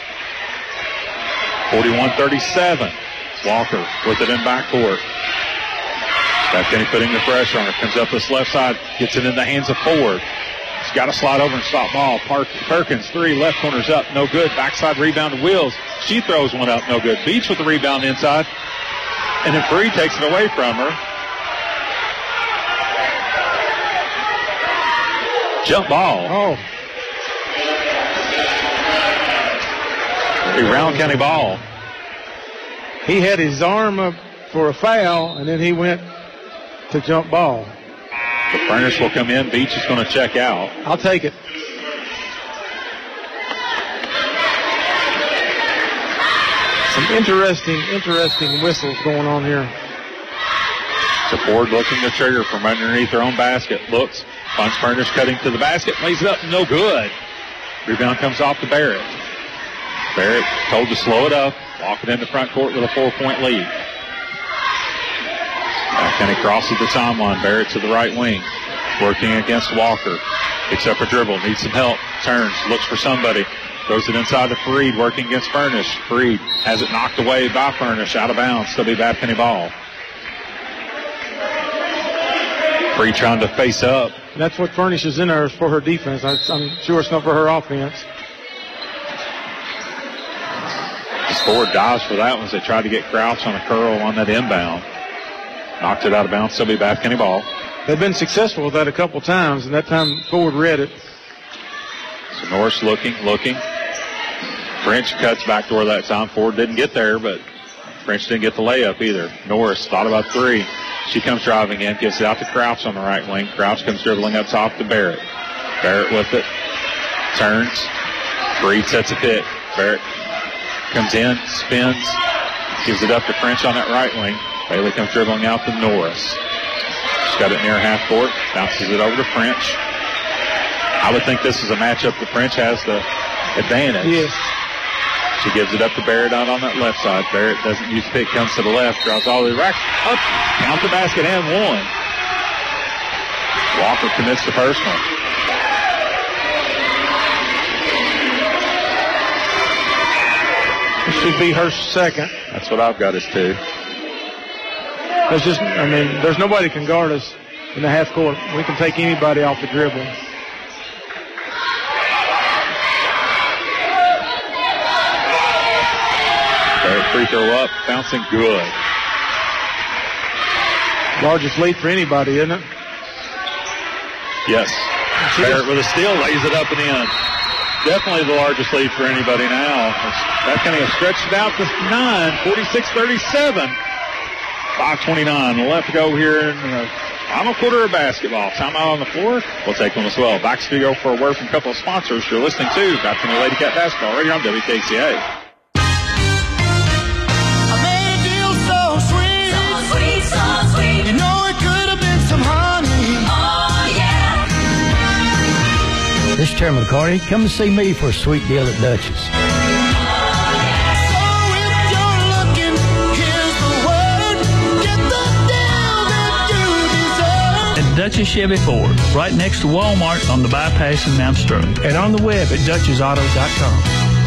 41-37. Walker with it in backcourt. Bath County putting the pressure on her. Comes up this left side. Gets it in the hands of Ford. She's got to slide over and stop ball. Perkins, three. Left corner's up. No good. Backside rebound to Wills. She throws one up. No good. Beach with the rebound inside. And then Free takes it away from her. Jump ball. Oh. A Round County ball. He had his arm up for a foul, and then he went to jump ball. The Furnace will come in. Beach is going to check out. I'll take it. Some interesting whistles going on here. So Ford looking to trigger from underneath her own basket. Looks, finds Furnace cutting to the basket, lays it up, no good. Rebound comes off to Barrett. Barrett told to slow it up, walking in the front court with a 4-point lead. Bath County crosses the timeline. Barrett to the right wing, working against Walker. Picks up a dribble, needs some help, turns, looks for somebody. Throws it inside to Fareed, working against Furnish. Fareed has it knocked away by Furnish, out of bounds. Still be Bath County ball. Fareed trying to face up. That's what Furnish is in there for her defense. I'm sure it's not for her offense. Ford dives for that one as they tried to get Crouch on a curl on that inbound. Knocked it out of bounds. Still be Bath County ball. They've been successful with that a couple times, and that time Ford read it. So Norris looking. French cuts back door that time. Ford didn't get there, but French didn't get the layup either. Norris thought about three. She comes driving in, gives it out to Crouch on the right wing. Crouch comes dribbling up top to Barrett. Barrett with it. Turns. Fareed sets a pick. Barrett comes in, spins, gives it up to French on that right wing. Bailey comes dribbling out to Norris. She's got it near half court. Bounces it over to French. I would think this is a matchup that French has the advantage. Yes. She gives it up to Barrett out on that left side. Barrett doesn't use pick, comes to the left, draws all the way back, up, count the basket and one. Walker commits the first one. It should be her second. That's what I've got as two. There's nobody can guard us in the half court. We can take anybody off the dribble. Barrett free throw up, bouncing good. Largest lead for anybody, isn't it? Yes. Barrett with a steal, lays it up and in. Definitely the largest lead for anybody now. Bath County has stretched it out to 9, 46-37. 5:29 left to go here in the final quarter of basketball. Timeout on the floor. We'll take one as well. Back to studio for a word from a couple of sponsors. You're listening to Bath County Lady Cat Basketball right here on WKCA. You know it could have been some honey. Oh, yeah. This is Chairman McCarty. Come to see me for a sweet deal at Dutch's. Dutchess Chevy Ford, right next to Walmart on the bypass in Mount Sterling. And on the web at DutchessAuto.com.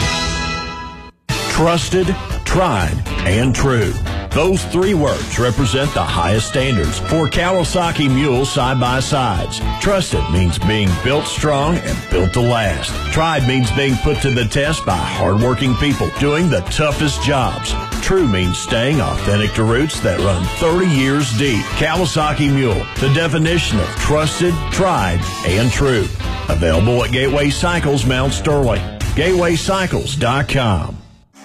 Trusted, tried, and true. Those three words represent the highest standards for Kawasaki Mule side-by-sides. Trusted means being built strong and built to last. Tried means being put to the test by hardworking people doing the toughest jobs. True means staying authentic to roots that run 30 years deep. Kawasaki Mule, the definition of trusted, tried, and true. Available at Gateway Cycles, Mount Sterling. GatewayCycles.com.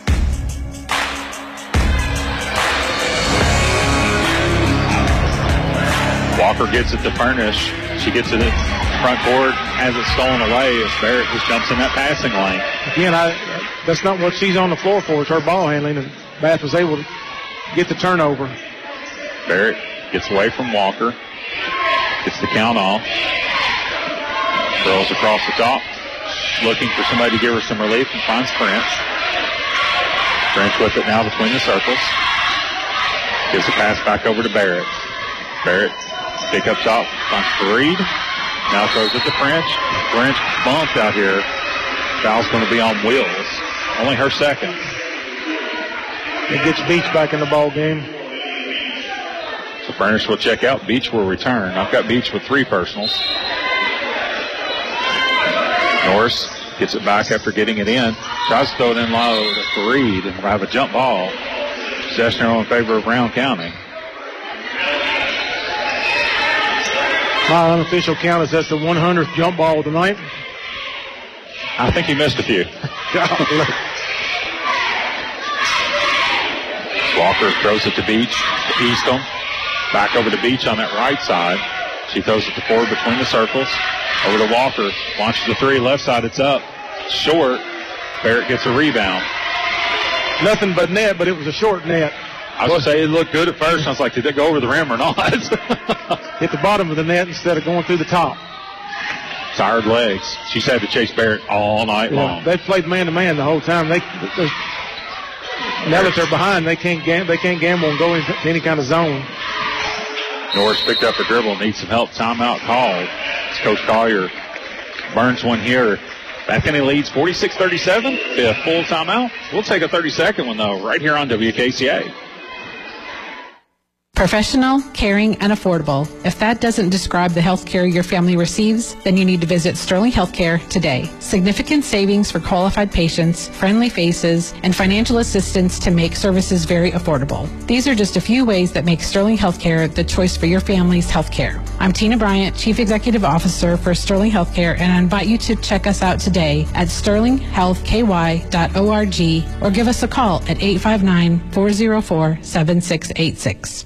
Walker gets it to Furnish. She gets it at front court, has it stolen away as Barrett just jumps in that passing lane. Again, that's not what she's on the floor for. It's her ball handling, and Bath was able to get the turnover. Barrett gets away from Walker, gets the count off, throws across the top, looking for somebody to give her some relief, and finds French. French with it now between the circles. Gives the pass back over to Barrett. Barrett, pick up top, finds Fareed. Now throws it to French. French bumped out here. Foul's going to be on Wills. Only her second. It gets Beach back in the ball game. So Furnish will check out. Beach will return. I've got Beach with 3 personals. Norris gets it back after getting it in. Tries to throw it in low to Fareed and have a jump ball. Possession in favor of Round County. My unofficial count is that's the 100th jump ball of the night. I think he missed a few. Walker throws it to Beach, to Eastham. Back over to Beach on that right side. She throws it to forward between the circles. Over to Walker. Launches the 3, left side, it's up. Short. Barrett gets a rebound. Nothing but net, but it was a short net. I was going to say it looked good at first. I was like, did it go over the rim or not? Hit the bottom of the net instead of going through the top. Tired legs. She's had to chase Barrett all night long. They've played man-to-man the whole time. Now that they're behind, they can't gamble and go into any kind of zone. Norris picked up a dribble, needs some help. Timeout called. It's Coach Collier burns one here. Bath County leads 46-37. Be a full timeout. We'll take a 30-second one, though, right here on WKCA. Professional, caring, and affordable. If that doesn't describe the health care your family receives, then you need to visit Sterling Healthcare today. Significant savings for qualified patients, friendly faces, and financial assistance to make services very affordable. These are just a few ways that make Sterling Healthcare the choice for your family's health care. I'm Tina Bryant, Chief Executive Officer for Sterling Healthcare, and I invite you to check us out today at sterlinghealthky.org or give us a call at 859-404-7686.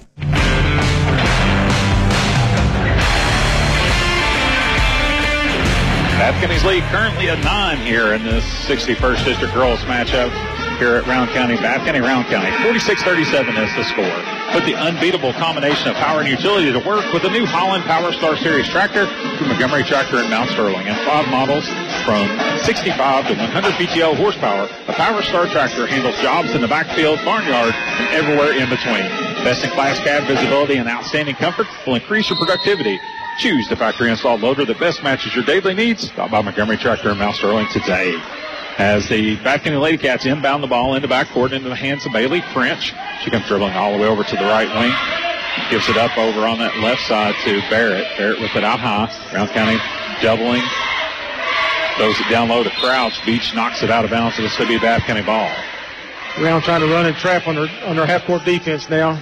Bath County's lead currently at 9 here in this 61st District Girls matchup here at Round County. Bath County, Round County. 46-37 is the score. Put the unbeatable combination of power and utility to work with the new Holland Power Star Series tractor from Montgomery Tractor in Mount Sterling. And 5 models from 65 to 100 PTO horsepower. The Power Star tractor handles jobs in the backfield, barnyard, and everywhere in between. Best-in-class cab visibility and outstanding comfort will increase your productivity. Choose the factory-installed loader that best matches your daily needs. Stop by Montgomery Tractor in Mount Sterling today. As the Bath County Lady Cats inbound the ball into backcourt into the hands of Bailey French. She comes dribbling all the way over to the right wing. Gives it up over on that left side to Barrett. Barrett with it out high. Round County doubling. Throws it down low to Crouch. Beach knocks it out of bounds. It'll still be Bath County ball. Round trying to run and trap on their half-court defense now.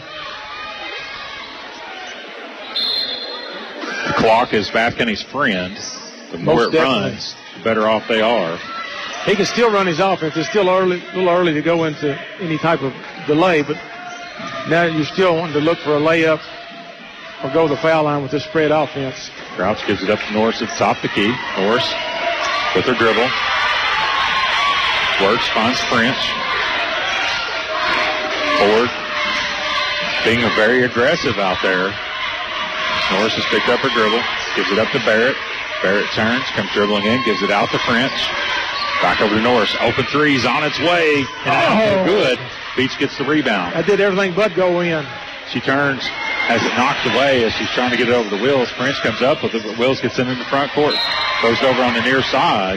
The clock is Bath County's friend. The more it runs, the better off they are. He can still run his offense. It's still a little early to go into any type of delay, but now you're still wanting to look for a layup or go to the foul line with this spread offense. Crouch gives it up to Norris at the top of the key. Norris with her dribble. Works, finds French. Ford being very aggressive out there. Norris has picked up her dribble, gives it up to Barrett. Barrett turns, comes dribbling in, gives it out to French. Back over to Norris. Open three's on its way. And good. Beach gets the rebound. I did everything but go in. She turns, has it knocked away as she's trying to get it over the Wills. French comes up with it, but Wills gets it in the front court. Throws it over on the near side.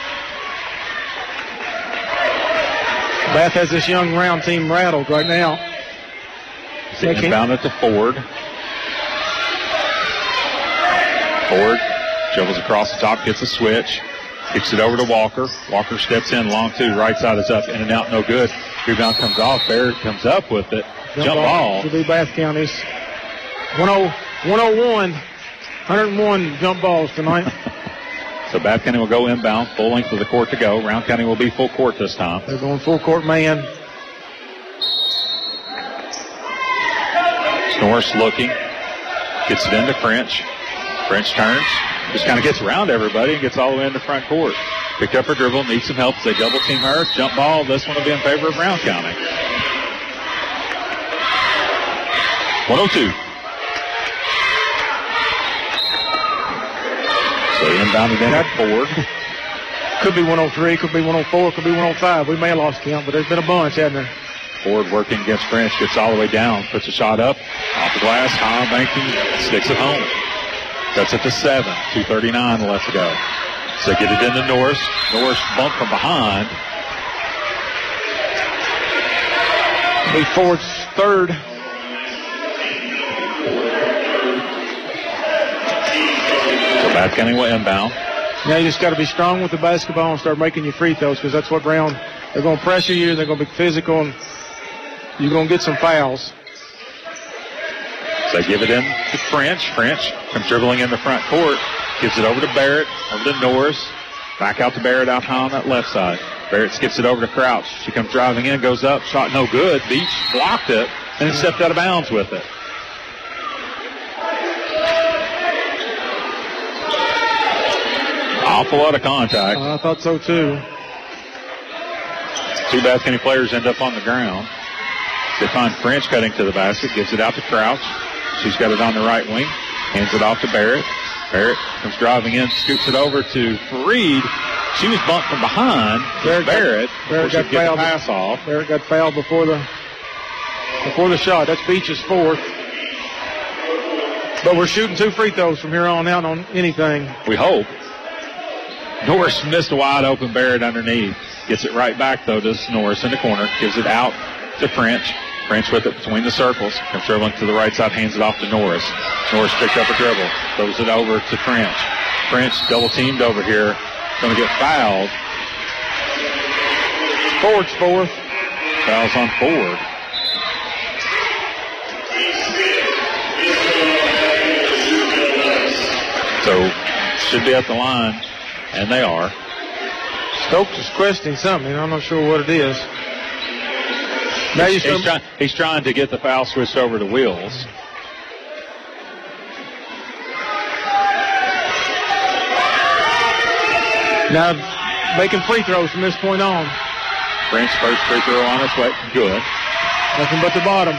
Bath has this young round team rattled right now. Inbound it to Ford. Ford dribbles across the top, gets a switch. Kicks it over to Walker. Walker steps in, long two. Right side is up, in and out, no good. Rebound comes off. Barrett comes up with it. Jump ball. To be Bath County's 101. 101 jump balls tonight. So Bath County will go inbound. Full length of the court to go. Round County will be full court this time. They're going full court man. Norris looking. Gets it into French. French turns. Just kind of gets around everybody and gets all the way into front court. Picked up her dribble, needs some help. They double team her. Jump ball. This one will be in favor of Round County. 102. So inbounded in at Ford. Could be 103, could be 104, could be 105. We may have lost count, but there's been a bunch, hasn't there? Ford working against French, gets all the way down, puts a shot up, off the glass, high banking, sticks it home. Cuts it to 7, 2:39 left to go. So get it into Norris. Norris bumped from behind. Be Ford's third. So Bath County will inbound. Now you just got to be strong with the basketball and start making your free throws, because that's what Brown, they're going to pressure you, they're going to be physical, and you're going to get some fouls. So they give it in to French. French comes dribbling in the front court. Gives it over to Barrett, over to Norris. Back out to Barrett out high on that left side. Barrett skips it over to Crouch. She comes driving in, goes up. Shot no good. Beach blocked it and then stepped out of bounds with it. Awful lot of contact. I thought so too. Two Bath County players end up on the ground. They find French cutting to the basket. Gives it out to Crouch. She's got it on the right wing. Hands it off to Barrett. Barrett comes driving in, scoops it over to Fareed. She was bumped from behind. Barrett got fouled. Pass off. Barrett got fouled before the shot. That's Beach's fourth. But we're shooting 2 free throws from here on out on anything. We hope. Norris missed a wide open Barrett underneath. Gets it right back though to Norris in the corner. Gives it out to French. French with it between the circles. Comes dribbling to the right side, hands it off to Norris. Norris picked up a dribble. Throws it over to French. French double teamed over here. Going to get fouled. Ford's fourth. Fouls on Ford. So should be at the line, and they are. Stokes is questioning something. I'm not sure what it is. Now he's trying to get the foul switched over to Wills. Now making free throws from this point on. French first free throw on its way. Good. Nothing but the bottom.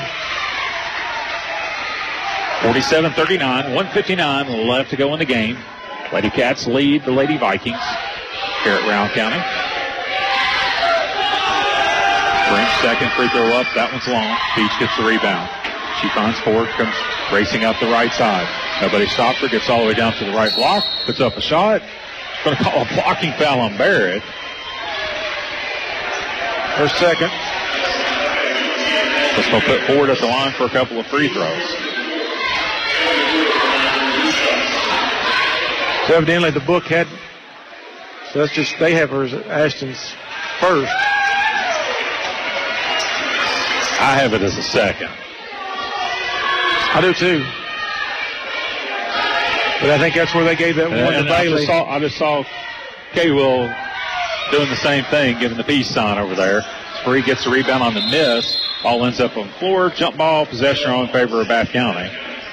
47-39, 1:59 left to go in the game. Lady Cats lead the Lady Vikings here at Round County. French second free throw up. That one's long. Beach gets the rebound. She finds Ford, comes racing up the right side. Nobody stops her, gets all the way down to the right block, puts up a shot. Going to call a blocking foul on Barrett. Her second. Just going to put Ford at the line for a couple of free throws. So evidently the book had, so that's just, they have her as Ashton's first. I have it as a second. I do too. But I think that's where they gave that one to Bailey. I just saw K-Will doing the same thing, giving the peace sign over there. Spree gets the rebound on the miss. Ball ends up on the floor. Jump ball, possession in favor of Bath County.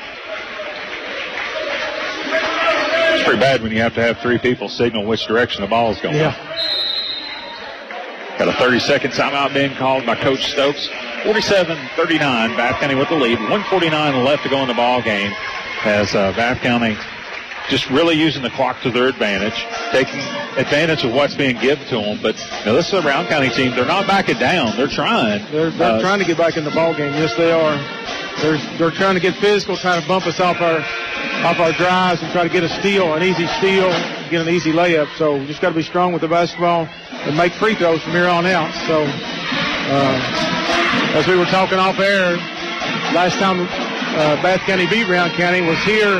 It's pretty bad when you have to have 3 people signal which direction the ball is going. Yeah. Got a 30-second timeout being called by Coach Stokes. 47-39, Bath County with the lead. 1:49 left to go in the ball game as Bath County just really using the clock to their advantage, taking advantage of what's being given to them. But this is a Round County team. They're not backing down. They're trying. They're trying to get back in the ball game. Yes, they are. They're trying to get physical, trying to bump us off our drives and try to get a steal, an easy steal, get an easy layup. So we just got to be strong with the basketball and make free throws from here on out. So as we were talking off air, last time Bath County beat Round County was here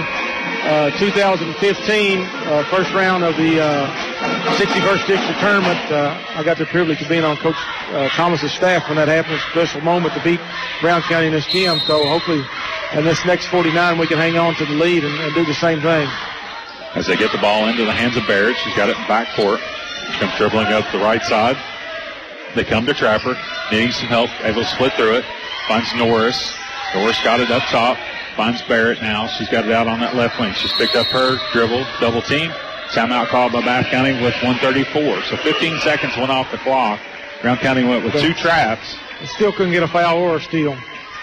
2015, first round of the 61st District Tournament. I got the privilege of being on Coach Thomas's staff when that happened. It's a special moment to beat Brown County in this gym. So hopefully in this next 49 we can hang on to the lead and do the same thing. As they get the ball into the hands of Barrett, she's got it in backcourt. Comes dribbling up the right side. They come to Trapper, needing some help, able to split through it. Finds Norris. Norris got it up top. Finds Barrett now. She's got it out on that left wing. She's picked up her dribble, double team. Timeout called by Bath County with 1:34. So 15 seconds went off the clock. Brown County went with two traps. They still couldn't get a foul or a steal.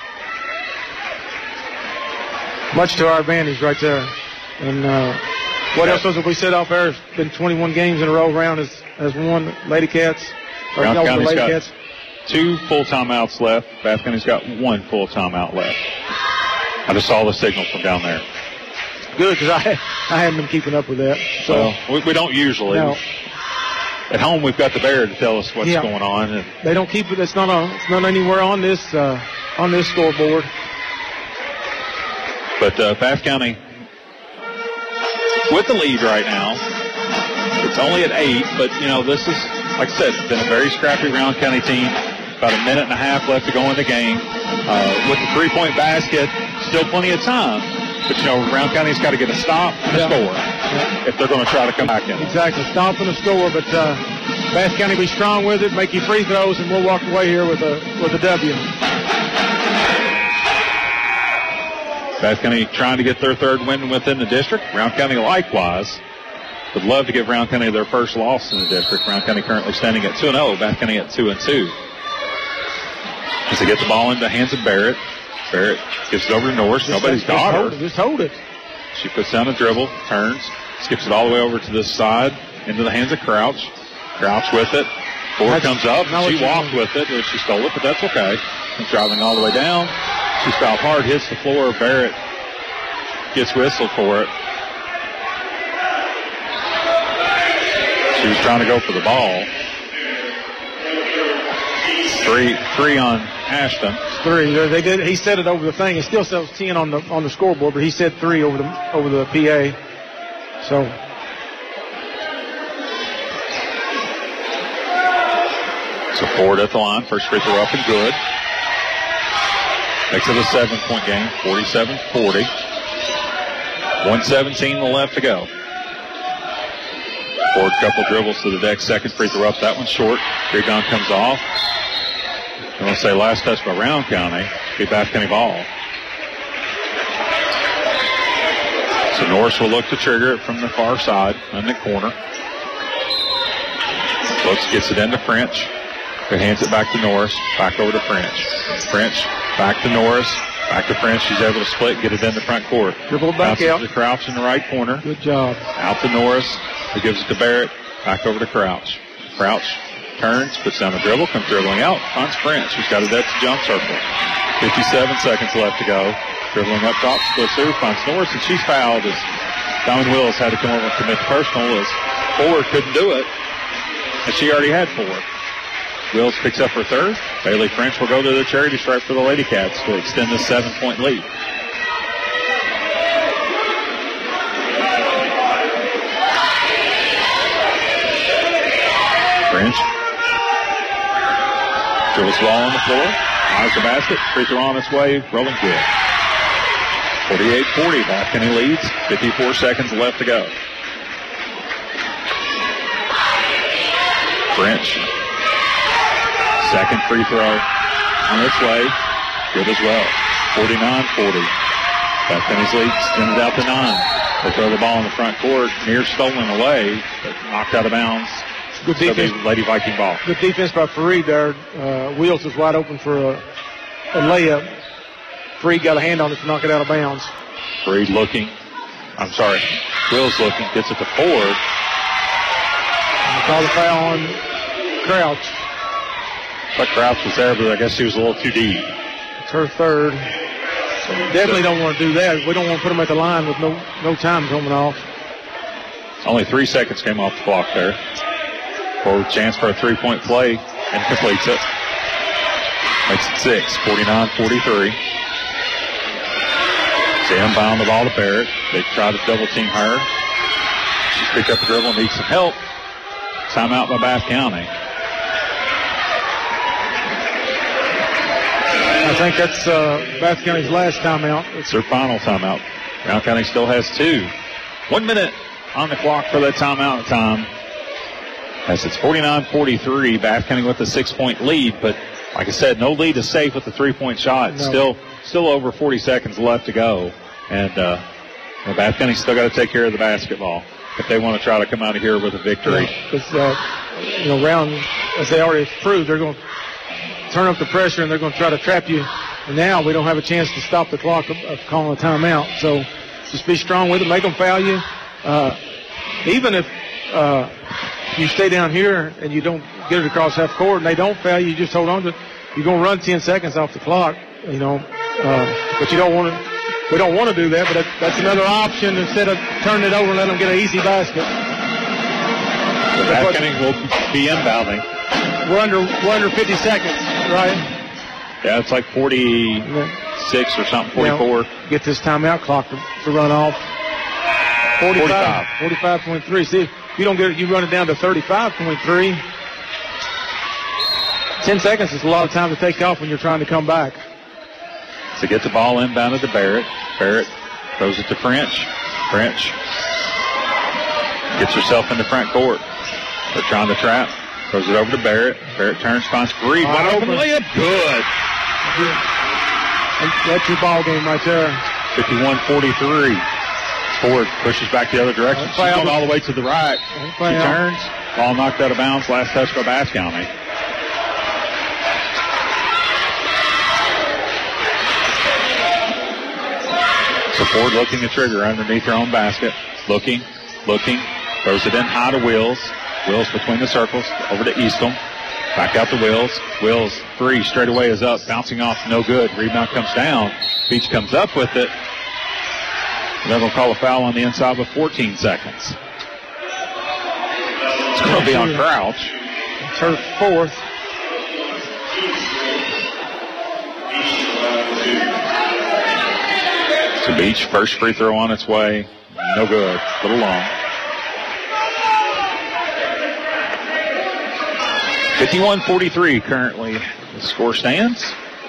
Much to our advantage right there. And what else was it we said off there? It's been 21 games in a row. Round has won. Lady Cats. Brown County's got 2 full timeouts left. Bath County's got 1 full timeout left. I just saw the signal from down there. Good, because I haven't been keeping up with that. So well, we don't usually. No. At home, we've got the Bear to tell us what's going on. And they don't keep it. It's not anywhere on this scoreboard. But Bath County with the lead right now. It's only at 8, but this is, like I said, been a very scrappy Round County team. About a minute and a half left to go in the game. With the 3-point basket, still plenty of time. But, Round County's got to get a stop and a score if they're going to try to come back in. Exactly, stop and a score. But Bath County be strong with it, make you free throws, and we'll walk away here with a W. Bath County trying to get their third win within the district. Round County likewise would love to give Round County their first loss in the district. Round County currently standing at 2-0. Bath County at 2-2. As they get the ball into the hands of Barrett. Barrett gives it over to Norris. Nobody's got her. Just hold it. She puts down a dribble, turns, skips it all the way over to this side, into the hands of Crouch. Crouch with it. Forward comes up. She walked with it. She stole it, but that's okay. She's driving all the way down. She's fouled hard, hits the floor. Barrett gets whistled for it. She was trying to go for the ball. Three on Ashton. 3. They did. He said it over the thing. It still says 10 on the scoreboard, but he said 3 over the PA. So. So Ford at the line. First free throw up and good. Makes it a 7-point game. 47-40. 1:17 left to go. Ford couple dribbles to the deck. Second free throw up. That one's short. Rebound comes off. I'm going to say last touch by Round County. Be Bath County ball. So Norris will look to trigger it from the far side in the corner. Looks, gets it into French. Who hands it back to Norris. Back over to French. French back to Norris. Back to French. She's able to split, get it in the front court. Dribble back out. To Crouch in the right corner. Good job. Out to Norris. Who gives it to Barrett. Back over to Crouch. Crouch turns, puts down the dribble, comes dribbling out, finds French, who's got it at the jump circle. 57 seconds left to go. Dribbling up top, splits through, finds Norris, and she's fouled as Diamond Willis had to come over and commit personal as Ford couldn't do it, and she already had 4. Willis picks up her third. Bailey French will go to the charity stripe for the Lady Cats to extend this 7-point lead. French. Dribbles the ball on the floor. Eyes the basket. Free throw on its way. Rolling good. 48-40. Bath County leads. 54 seconds left to go. French. Second free throw on its way. Good as well. 49-40. Bath County's lead extended out to 9. They throw the ball in the front court. Near stolen away, but knocked out of bounds. Good defense. Lady Viking ball. Good defense by Fareed there. Wheels was wide open for a layup. Fareed got a hand on it to knock it out of bounds. Fareed looking. I'm sorry. Wheels looking. Gets it to Ford. Call the foul on Crouch. But Crouch was there, but I guess he was a little too deep. It's her third. Definitely don't want to do that. We don't want to put them at the line with no time coming off. Only 3 seconds came off the clock there. Forward chance for a three-point play and completes it. Makes it 6, 49-43. They inbound the ball to Barrett. They try to double team her. She's picked up the dribble, needs some help. Timeout by Bath County. I think that's Bath County's last timeout. It's their final timeout. Brown County still has 2. 1 minute on the clock for that timeout time. As it's 49-43, Bath County with a 6-point lead, but like I said, no lead is safe with the three-point shot. No. Still over 40 seconds left to go, and Bath County still got to take care of the basketball if they want to try to come out of here with a victory. Because round, as they already proved, they're going to turn up the pressure and they're going to try to trap you. And now we don't have a chance to stop the clock of calling a timeout. So just be strong with it, make them foul you. Even if you stay down here and you don't get it across half court and they don't foul you, you just hold on to it. You're going to run 10 seconds off the clock, but you don't want to. We don't want to do that, but that's another option instead of turning it over and let them get an easy basket. The Bath County will be inbounding. We're under 50 seconds, right? Yeah, it's like 46 or something, 44. Get this timeout clock to run off. 45.3. See, if you don't get it, you run it down to 35.3. 10 seconds is a lot of time to take off when you're trying to come back. To get the ball inbounded to Barrett. Barrett throws it to French. French gets herself into front court. They're trying to trap. Throws it over to Barrett. Barrett turns, finds Reed. Wide open layup. Good. That's your ball game right there. 51-43. Ford pushes back the other direction. She's going all the way to the right. She turns. Ball knocked out of bounds. Last touch by Bath County. So Ford looking to trigger underneath her own basket. Looking. Throws it in high to Wills. Wills between the circles. Over to Eastham. Back out to Wills. Wills, three straight away is up. Bouncing off, no good. Rebound comes down. Beach comes up with it. They're going to call a foul on the inside with 14 seconds. It's going to be on Crouch. It's her fourth. So Beach, first free throw on its way. No good. A little long. 51-43 currently the score stands.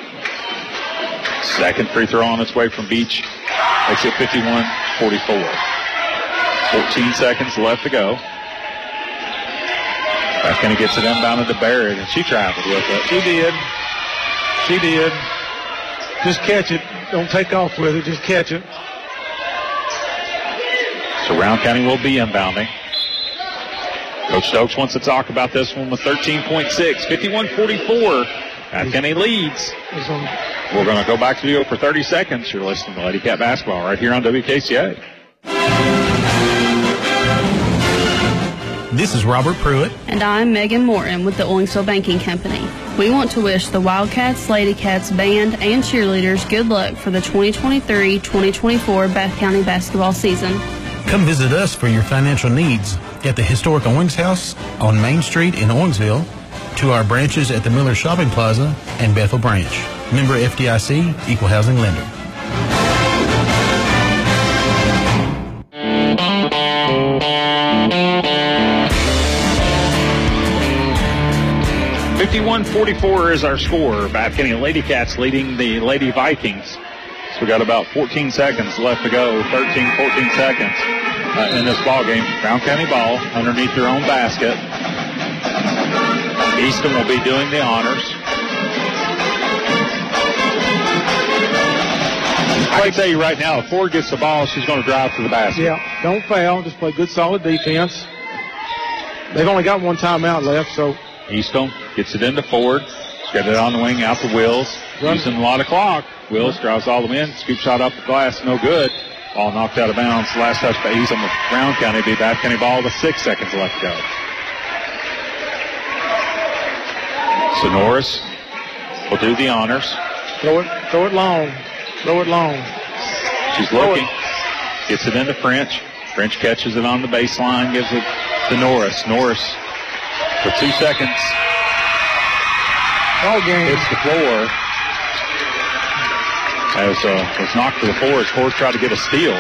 Second free throw on its way from Beach. Makes it 51-44. 14 seconds left to go. Bath County gets it inbounded to Barrett, and she traveled with it. She did. Just catch it. Don't take off with it. Just catch it. So Round County will be inbounding. Coach Stokes wants to talk about this one with 13.6. 51-44. Bath County leads. We're going to go back to you for 30 seconds. You're listening to Lady Cat Basketball right here on WKCA. This is Robert Pruitt. And I'm Megan Morton with the Owensville Banking Company. We want to wish the Wildcats, Lady Cats band, and cheerleaders good luck for the 2023-2024 Bath County basketball season. Come visit us for your financial needs at the historic Owings House on Main Street in Owensville, to our branches at the Miller Shopping Plaza and Bethel Branch. Member FDIC, Equal Housing Lender. .44 is our score. Bath County Lady Cats leading the Lady Vikings. So we got about 14 seconds left to go. 14 seconds in this ball game. Brown County ball underneath their own basket. Easton will be doing the honors. I can tell you right now, if Ford gets the ball, she's going to drive to the basket. Yeah, don't foul. Just play good, solid defense. They've only got one timeout left, so. Easton gets it into Ford. She's got it on the wing out to Wills. Using a lot of clock. Wills drives all the way in. Scoop shot off the glass, no good. Ball knocked out of bounds. Last touch by Easton with Brown County. Be Bath County ball with 6 seconds left to go. So Norris will do the honors. Throw it long. Throw it long. She's looking. Gets it into French. French catches it on the baseline, gives it to Norris. Norris for 2 seconds. Ball game. Hits the floor. As was knocked to the floor as Forrest tried to get a steal.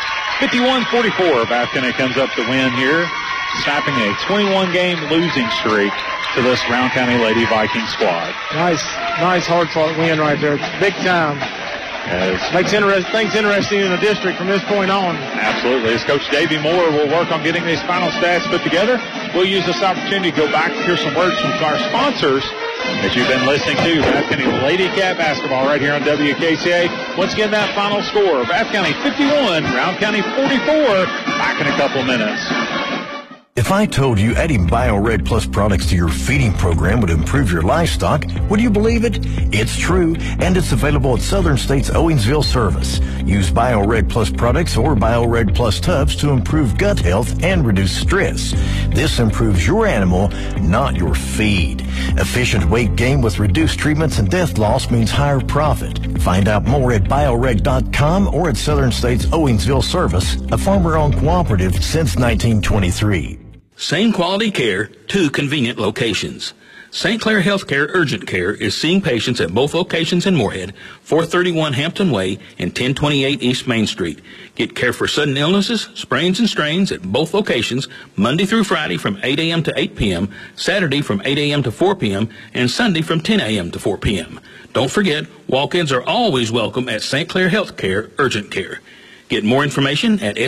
51-44. Bath County comes up to win here, snapping a 21-game losing streak to this Round County Lady Viking squad. Nice, hard-fought win right there. Big time. Makes things interesting in the district from this point on. Absolutely. As Coach Davey Moore will work on getting these final stats put together, we'll use this opportunity to go back and hear some words from our sponsors that you've been listening to. Bath County Lady Cat Basketball right here on WKCA. Once again, that final score, Bath County 51, Round County 44. Back in a couple minutes. If I told you adding BioRed Plus products to your feeding program would improve your livestock, would you believe it? It's true, and it's available at Southern States Owensville Service. Use BioRed Plus products or BioRed Plus tubs to improve gut health and reduce stress. This improves your animal, not your feed. Efficient weight gain with reduced treatments and death loss means higher profit. Find out more at BioRed.com or at Southern States Owensville Service, a farmer-owned cooperative since 1923. Same quality care, 2 convenient locations. St. Clair Healthcare Urgent Care is seeing patients at both locations in Moorhead, 431 Hampton Way and 1028 East Main Street. Get care for sudden illnesses, sprains and strains at both locations Monday through Friday from 8 a.m. to 8 p.m., Saturday from 8 a.m. to 4 p.m., and Sunday from 10 a.m. to 4 p.m. Don't forget, walk-ins are always welcome at St. Clair Healthcare Urgent Care. Get more information at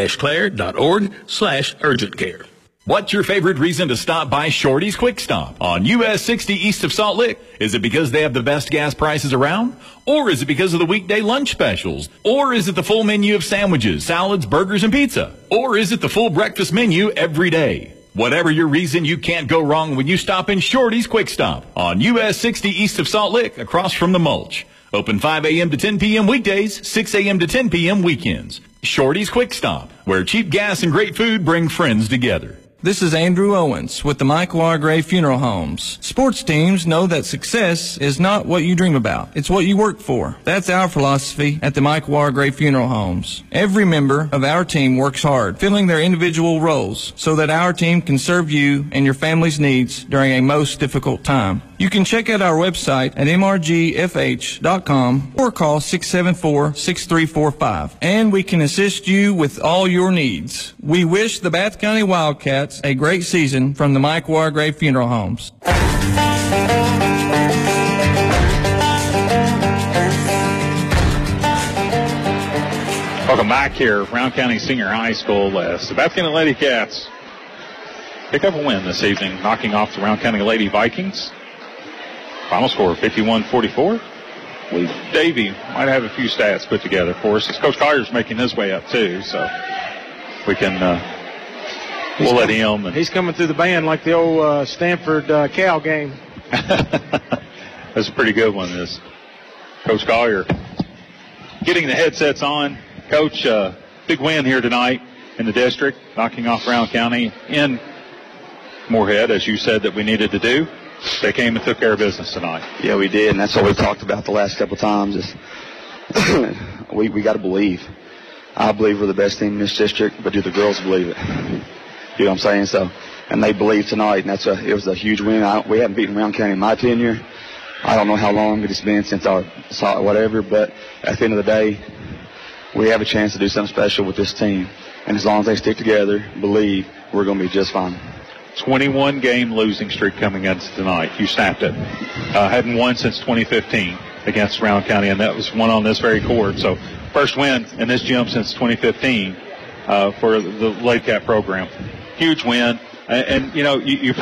st-clair.org/urgent care. What's your favorite reason to stop by Shorty's Quick Stop on US 60 east of Salt Lick? Is it because they have the best gas prices around? Or is it because of the weekday lunch specials? Or is it the full menu of sandwiches, salads, burgers, and pizza? Or is it the full breakfast menu every day? Whatever your reason, you can't go wrong when you stop in Shorty's Quick Stop on US 60 east of Salt Lick across from the mulch. Open 5 a.m. to 10 p.m. weekdays, 6 a.m. to 10 p.m. weekends. Shorty's Quick Stop, where cheap gas and great food bring friends together. This is Andrew Owens with the Michael R. Gray Funeral Homes. Sports teams know that success is not what you dream about. It's what you work for. That's our philosophy at the Michael R. Gray Funeral Homes. Every member of our team works hard, filling their individual roles so that our team can serve you and your family's needs during a most difficult time. You can check out our website at mrgfh.com or call 674-6345, and we can assist you with all your needs. We wish the Bath County Wildcats a great season from the Mike Wargrave Funeral Homes. Welcome back here, Round County Senior High School. The Bath County Lady Cats pick up a win this evening, knocking off the Round County Lady Vikings. Final score, 51-44. Davey might have a few stats put together for us. Coach Collier's making his way up, too, so we can we'll let him. He's coming through the band like the old Stanford Cal game. That's a pretty good one, this Coach Collier. Getting the headsets on. Coach, big win here tonight in the district, knocking off Round County in Moorhead, as you said that we needed to do. They came and took care of business tonight. Yeah, we did, and that's what we talked about the last couple of times. Is we got to believe. I believe we're the best team in this district, but do the girls believe it? You know what I'm saying? So, and they believe tonight, and it was a huge win. We haven't beaten Round County in my tenure. I don't know how long it's been since I saw it, whatever, but at the end of the day, we have a chance to do something special with this team. And as long as they stick together, believe, we're going to be just fine. 21-game losing streak coming into tonight. You snapped it. Hadn't won since 2015 against Round County, and that was one on this very court. So first win in this gym since 2015 for the Lady Cat program. Huge win. And you know,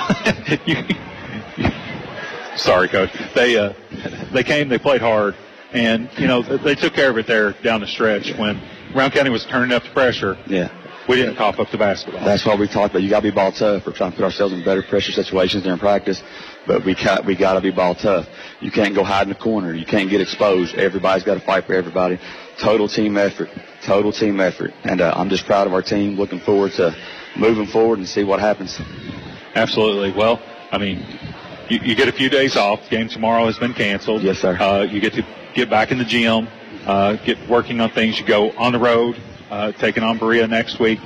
sorry, Coach. They came, they played hard, and, you know, they took care of it there down the stretch when Round County was turning up the pressure. Yeah. We didn't cough up the basketball. That's what we talked about. You got to be ball tough. We're trying to put ourselves in better pressure situations during practice, but we got to be ball tough. You can't go hide in the corner. You can't get exposed. Everybody's got to fight for everybody. Total team effort. Total team effort. And I'm just proud of our team. Looking forward to moving forward and see what happens. Absolutely. Well, I mean, you get a few days off. Game tomorrow has been canceled. Yes, sir. You get to get back in the gym, get working on things. You go on the road, taking on Berea next week.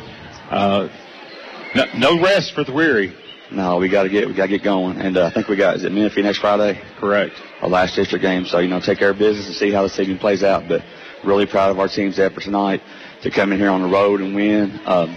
No rest for the weary. No, we got to get going. And I think is it Menifee next Friday? Correct. Our last district game. So, take care of business and see how the evening plays out. But really proud of our team's effort tonight to come in here on the road and win. I'm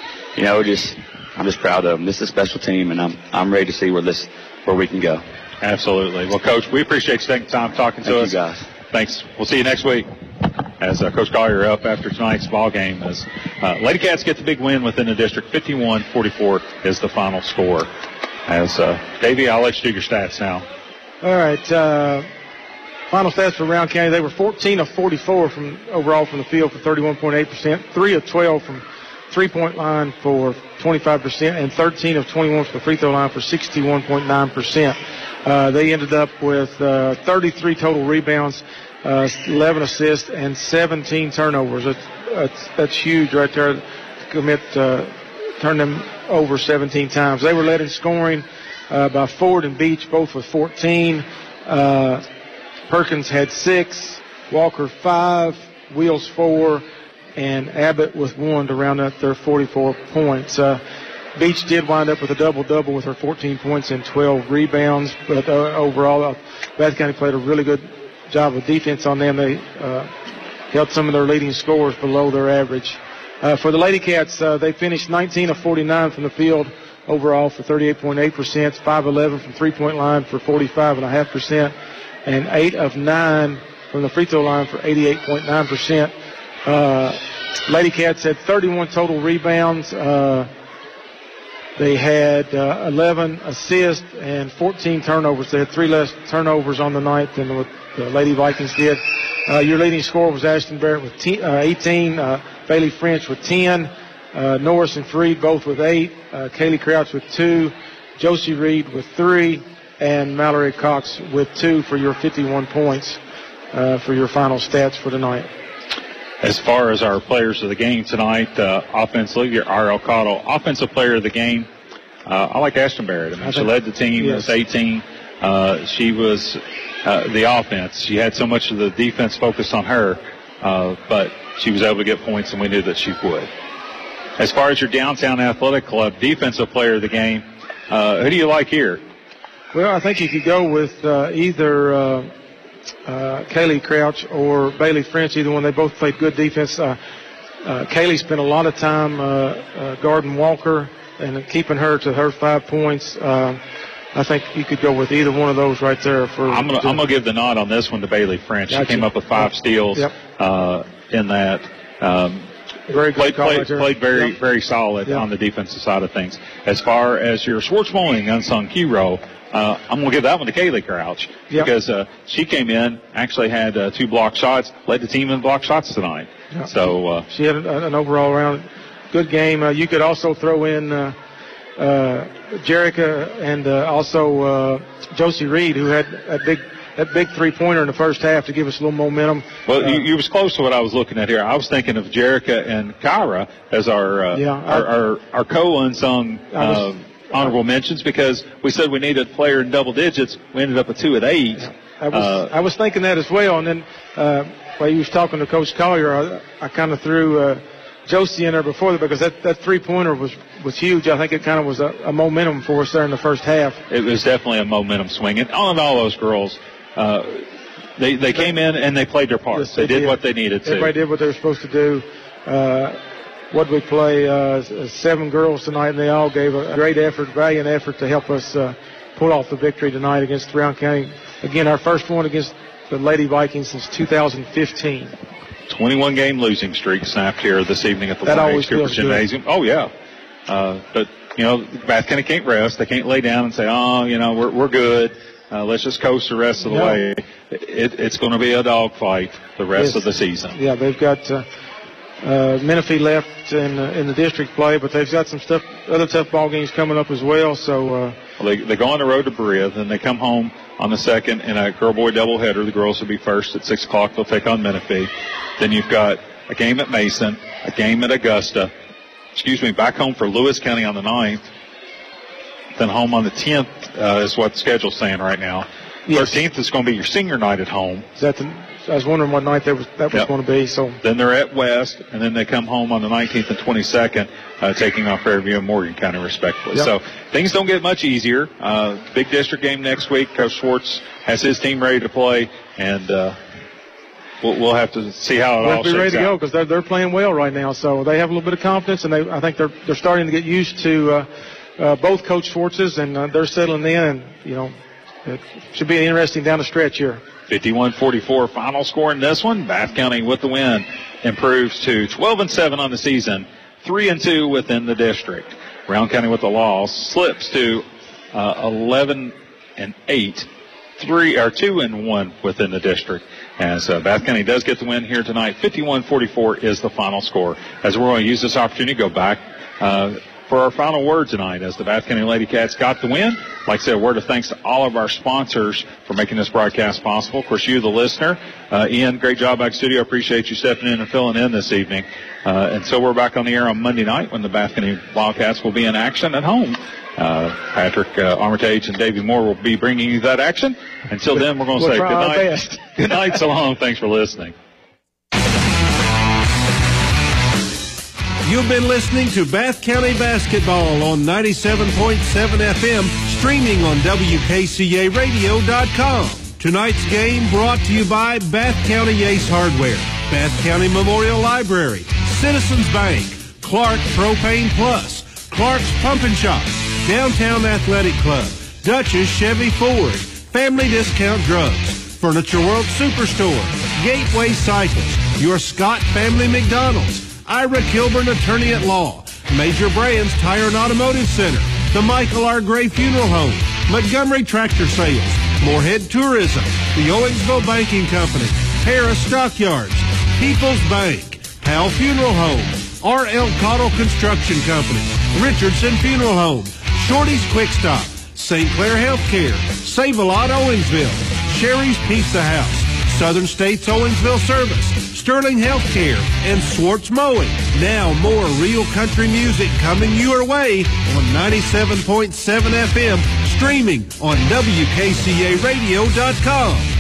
just proud of them. This is a special team, and I'm ready to see where we can go. Absolutely. Well, Coach, we appreciate you taking time talking to us. Thank you, guys. Thanks. We'll see you next week. As Coach Collier up after tonight's ball game, as Lady Cats get the big win within the district. 51-44 is the final score. As Davey, I'll let you do your stats now. All right. Final stats for Round County: they were 14 of 44 overall from the field for 31.8%, 3 of 12 from three-point line for 25%, and 13 of 21 from the free throw line for 61.9%. They ended up with 33 total rebounds, 11 assists, and 17 turnovers. That's huge right there to commit, turn them over 17 times. They were led in scoring by Ford and Beach, both with 14. Perkins had 6, Walker 5, Wheels 4, and Abbott with 1 to round out their 44 points. Beach did wind up with a double-double with her 14 points and 12 rebounds, but overall, Bath County played a really good job of defense on them. They held some of their leading scorers below their average. For the Lady Cats, they finished 19 of 49 from the field overall for 38.8%, 5-11 from three-point line for 45.5%, and 8 of 9 from the free throw line for 88.9%. Lady Cats had 31 total rebounds. They had 11 assists and 14 turnovers. They had 3 less turnovers on the night than what the Lady Vikings did. Your leading scorer was Ashton Barrett with 18, Bailey French with 10, Norris and Freed both with 8, Kaylee Crouch with 2, Josie Reed with 3, and Mallory Cox with 2 for your 51 points for your final stats for tonight. As far as our players of the game tonight, offensively, our Elcado offensive player of the game, I like Ashton Barrett. I mean, she led the team. Yes. With 18. She was the offense. She had so much of the defense focused on her, but she was able to get points, and we knew that she would. As far as your Downtown Athletic Club defensive player of the game, who do you like here? Well, I think you could go with either Kaylee Crouch or Bailey French, either one. They both played good defense. Kaylee spent a lot of time guarding Walker and keeping her to her 5 points. I think you could go with either one of those right there. I'm gonna give the nod on this one to Bailey French. Gotcha. She came up with 5 steals in that. Very good. Played very solid on the defensive side of things. As far as your Schwartz Mowing unsung hero, I'm going to give that one to Kaylee Crouch because she came in, actually had 2 block shots, led the team in block shots tonight. Yep. So she had an overall round good game. You could also throw in Jerica and also Josie Reed, who had that big three-pointer in the first half to give us a little momentum. Well, you was close to what I was looking at here. I was thinking of Jerica and Kyra as our co-unsung honorable mentions because we said we needed a player in double digits. We ended up with 2 at 8. Yeah. I was thinking that as well. And then while you was talking to Coach Collier, I kind of threw Josie in there before that because that three-pointer was huge. I think it kind of was a momentum for us there in the first half. It was definitely a momentum swing. And all those girls, they came in and they played their part. Yes, they did what they needed to. Everybody did what they were supposed to do. What we play 7 girls tonight, and they all gave a great effort, valiant effort to help us pull off the victory tonight against Round County. Again, our first one against the Lady Vikings since 2015. 21-game losing streak snapped here this evening at the Warren H. Cooper Gymnasium. Oh, yeah. But, Bath County can't rest. They can't lay down and say, we're good. Let's just coast the rest of the way. It's going to be a dogfight the rest of the season. Yeah, they've got Menifee left in the district play, but they've got some other tough ball games coming up as well. So they go on the road to Berea, then they come home on the 2nd in a girl-boy doubleheader. The girls will be first at 6 o'clock. They'll take on Menifee. Then you've got a game at Mason, a game at Augusta. Back home for Lewis County on the 9th. Then home on the 10th is what the schedule's saying right now. 13th is going to be your senior night at home. I was wondering what night that was going to be. So then they're at West, and then they come home on the 19th and 22nd, taking on Fairview and Morgan County, respectively. Yep. So things don't get much easier. Big district game next week. Coach Schwartz has his team ready to play, and we'll have to see how it all shakes out. We'll be ready to go because they're playing well right now. So they have a little bit of confidence, and I think they're starting to get used to both Coach Schwartz's, and they're settling in. And it should be interesting down the stretch here. 51-44 final score in this one. Bath County with the win improves to 12-7 on the season, 3-2 within the district. Round County with the loss slips to 11-8, 2-1 within the district. As Bath County does get the win here tonight, 51-44 is the final score. As we're going to use this opportunity to go back for our final word tonight, as the Bath County Lady Cats got the win. Like I said, a word of thanks to all of our sponsors for making this broadcast possible. Of course, you, the listener. Ian, great job back studio. Appreciate you stepping in and filling in this evening. And so we're back on the air on Monday night when the Bath County Wildcats will be in action at home. Patrick Armitage and Davey Moore will be bringing you that action. Until then, we're going to say good night. Good night, so long. Thanks for listening. You've been listening to Bath County Basketball on 97.7 FM, streaming on WKCARadio.com. Tonight's game brought to you by Bath County Ace Hardware, Bath County Memorial Library, Citizens Bank, Clark Propane Plus, Clark's Pump and Shop, Downtown Athletic Club, Dutchess Chevy Ford, Family Discount Drugs, Furniture World Superstore, Gateway Cycles, Your Scott Family McDonald's, Ira Kilburn Attorney at Law, Major Brands Tire and Automotive Center, the Michael R. Gray Funeral Home, Montgomery Tractor Sales, Moorhead Tourism, the Owensville Banking Company, Harris Stockyards, People's Bank, Powell Funeral Home, R.L. Cottle Construction Company, Richardson Funeral Home, Shorty's Quick Stop, St. Clair Healthcare, Save-A-Lot Owensville, Sherry's Pizza House, Southern States Owensville Service, Sterling Healthcare, and Swartz Mowing. Now more real country music coming your way on 97.7 FM, streaming on WKCARadio.com.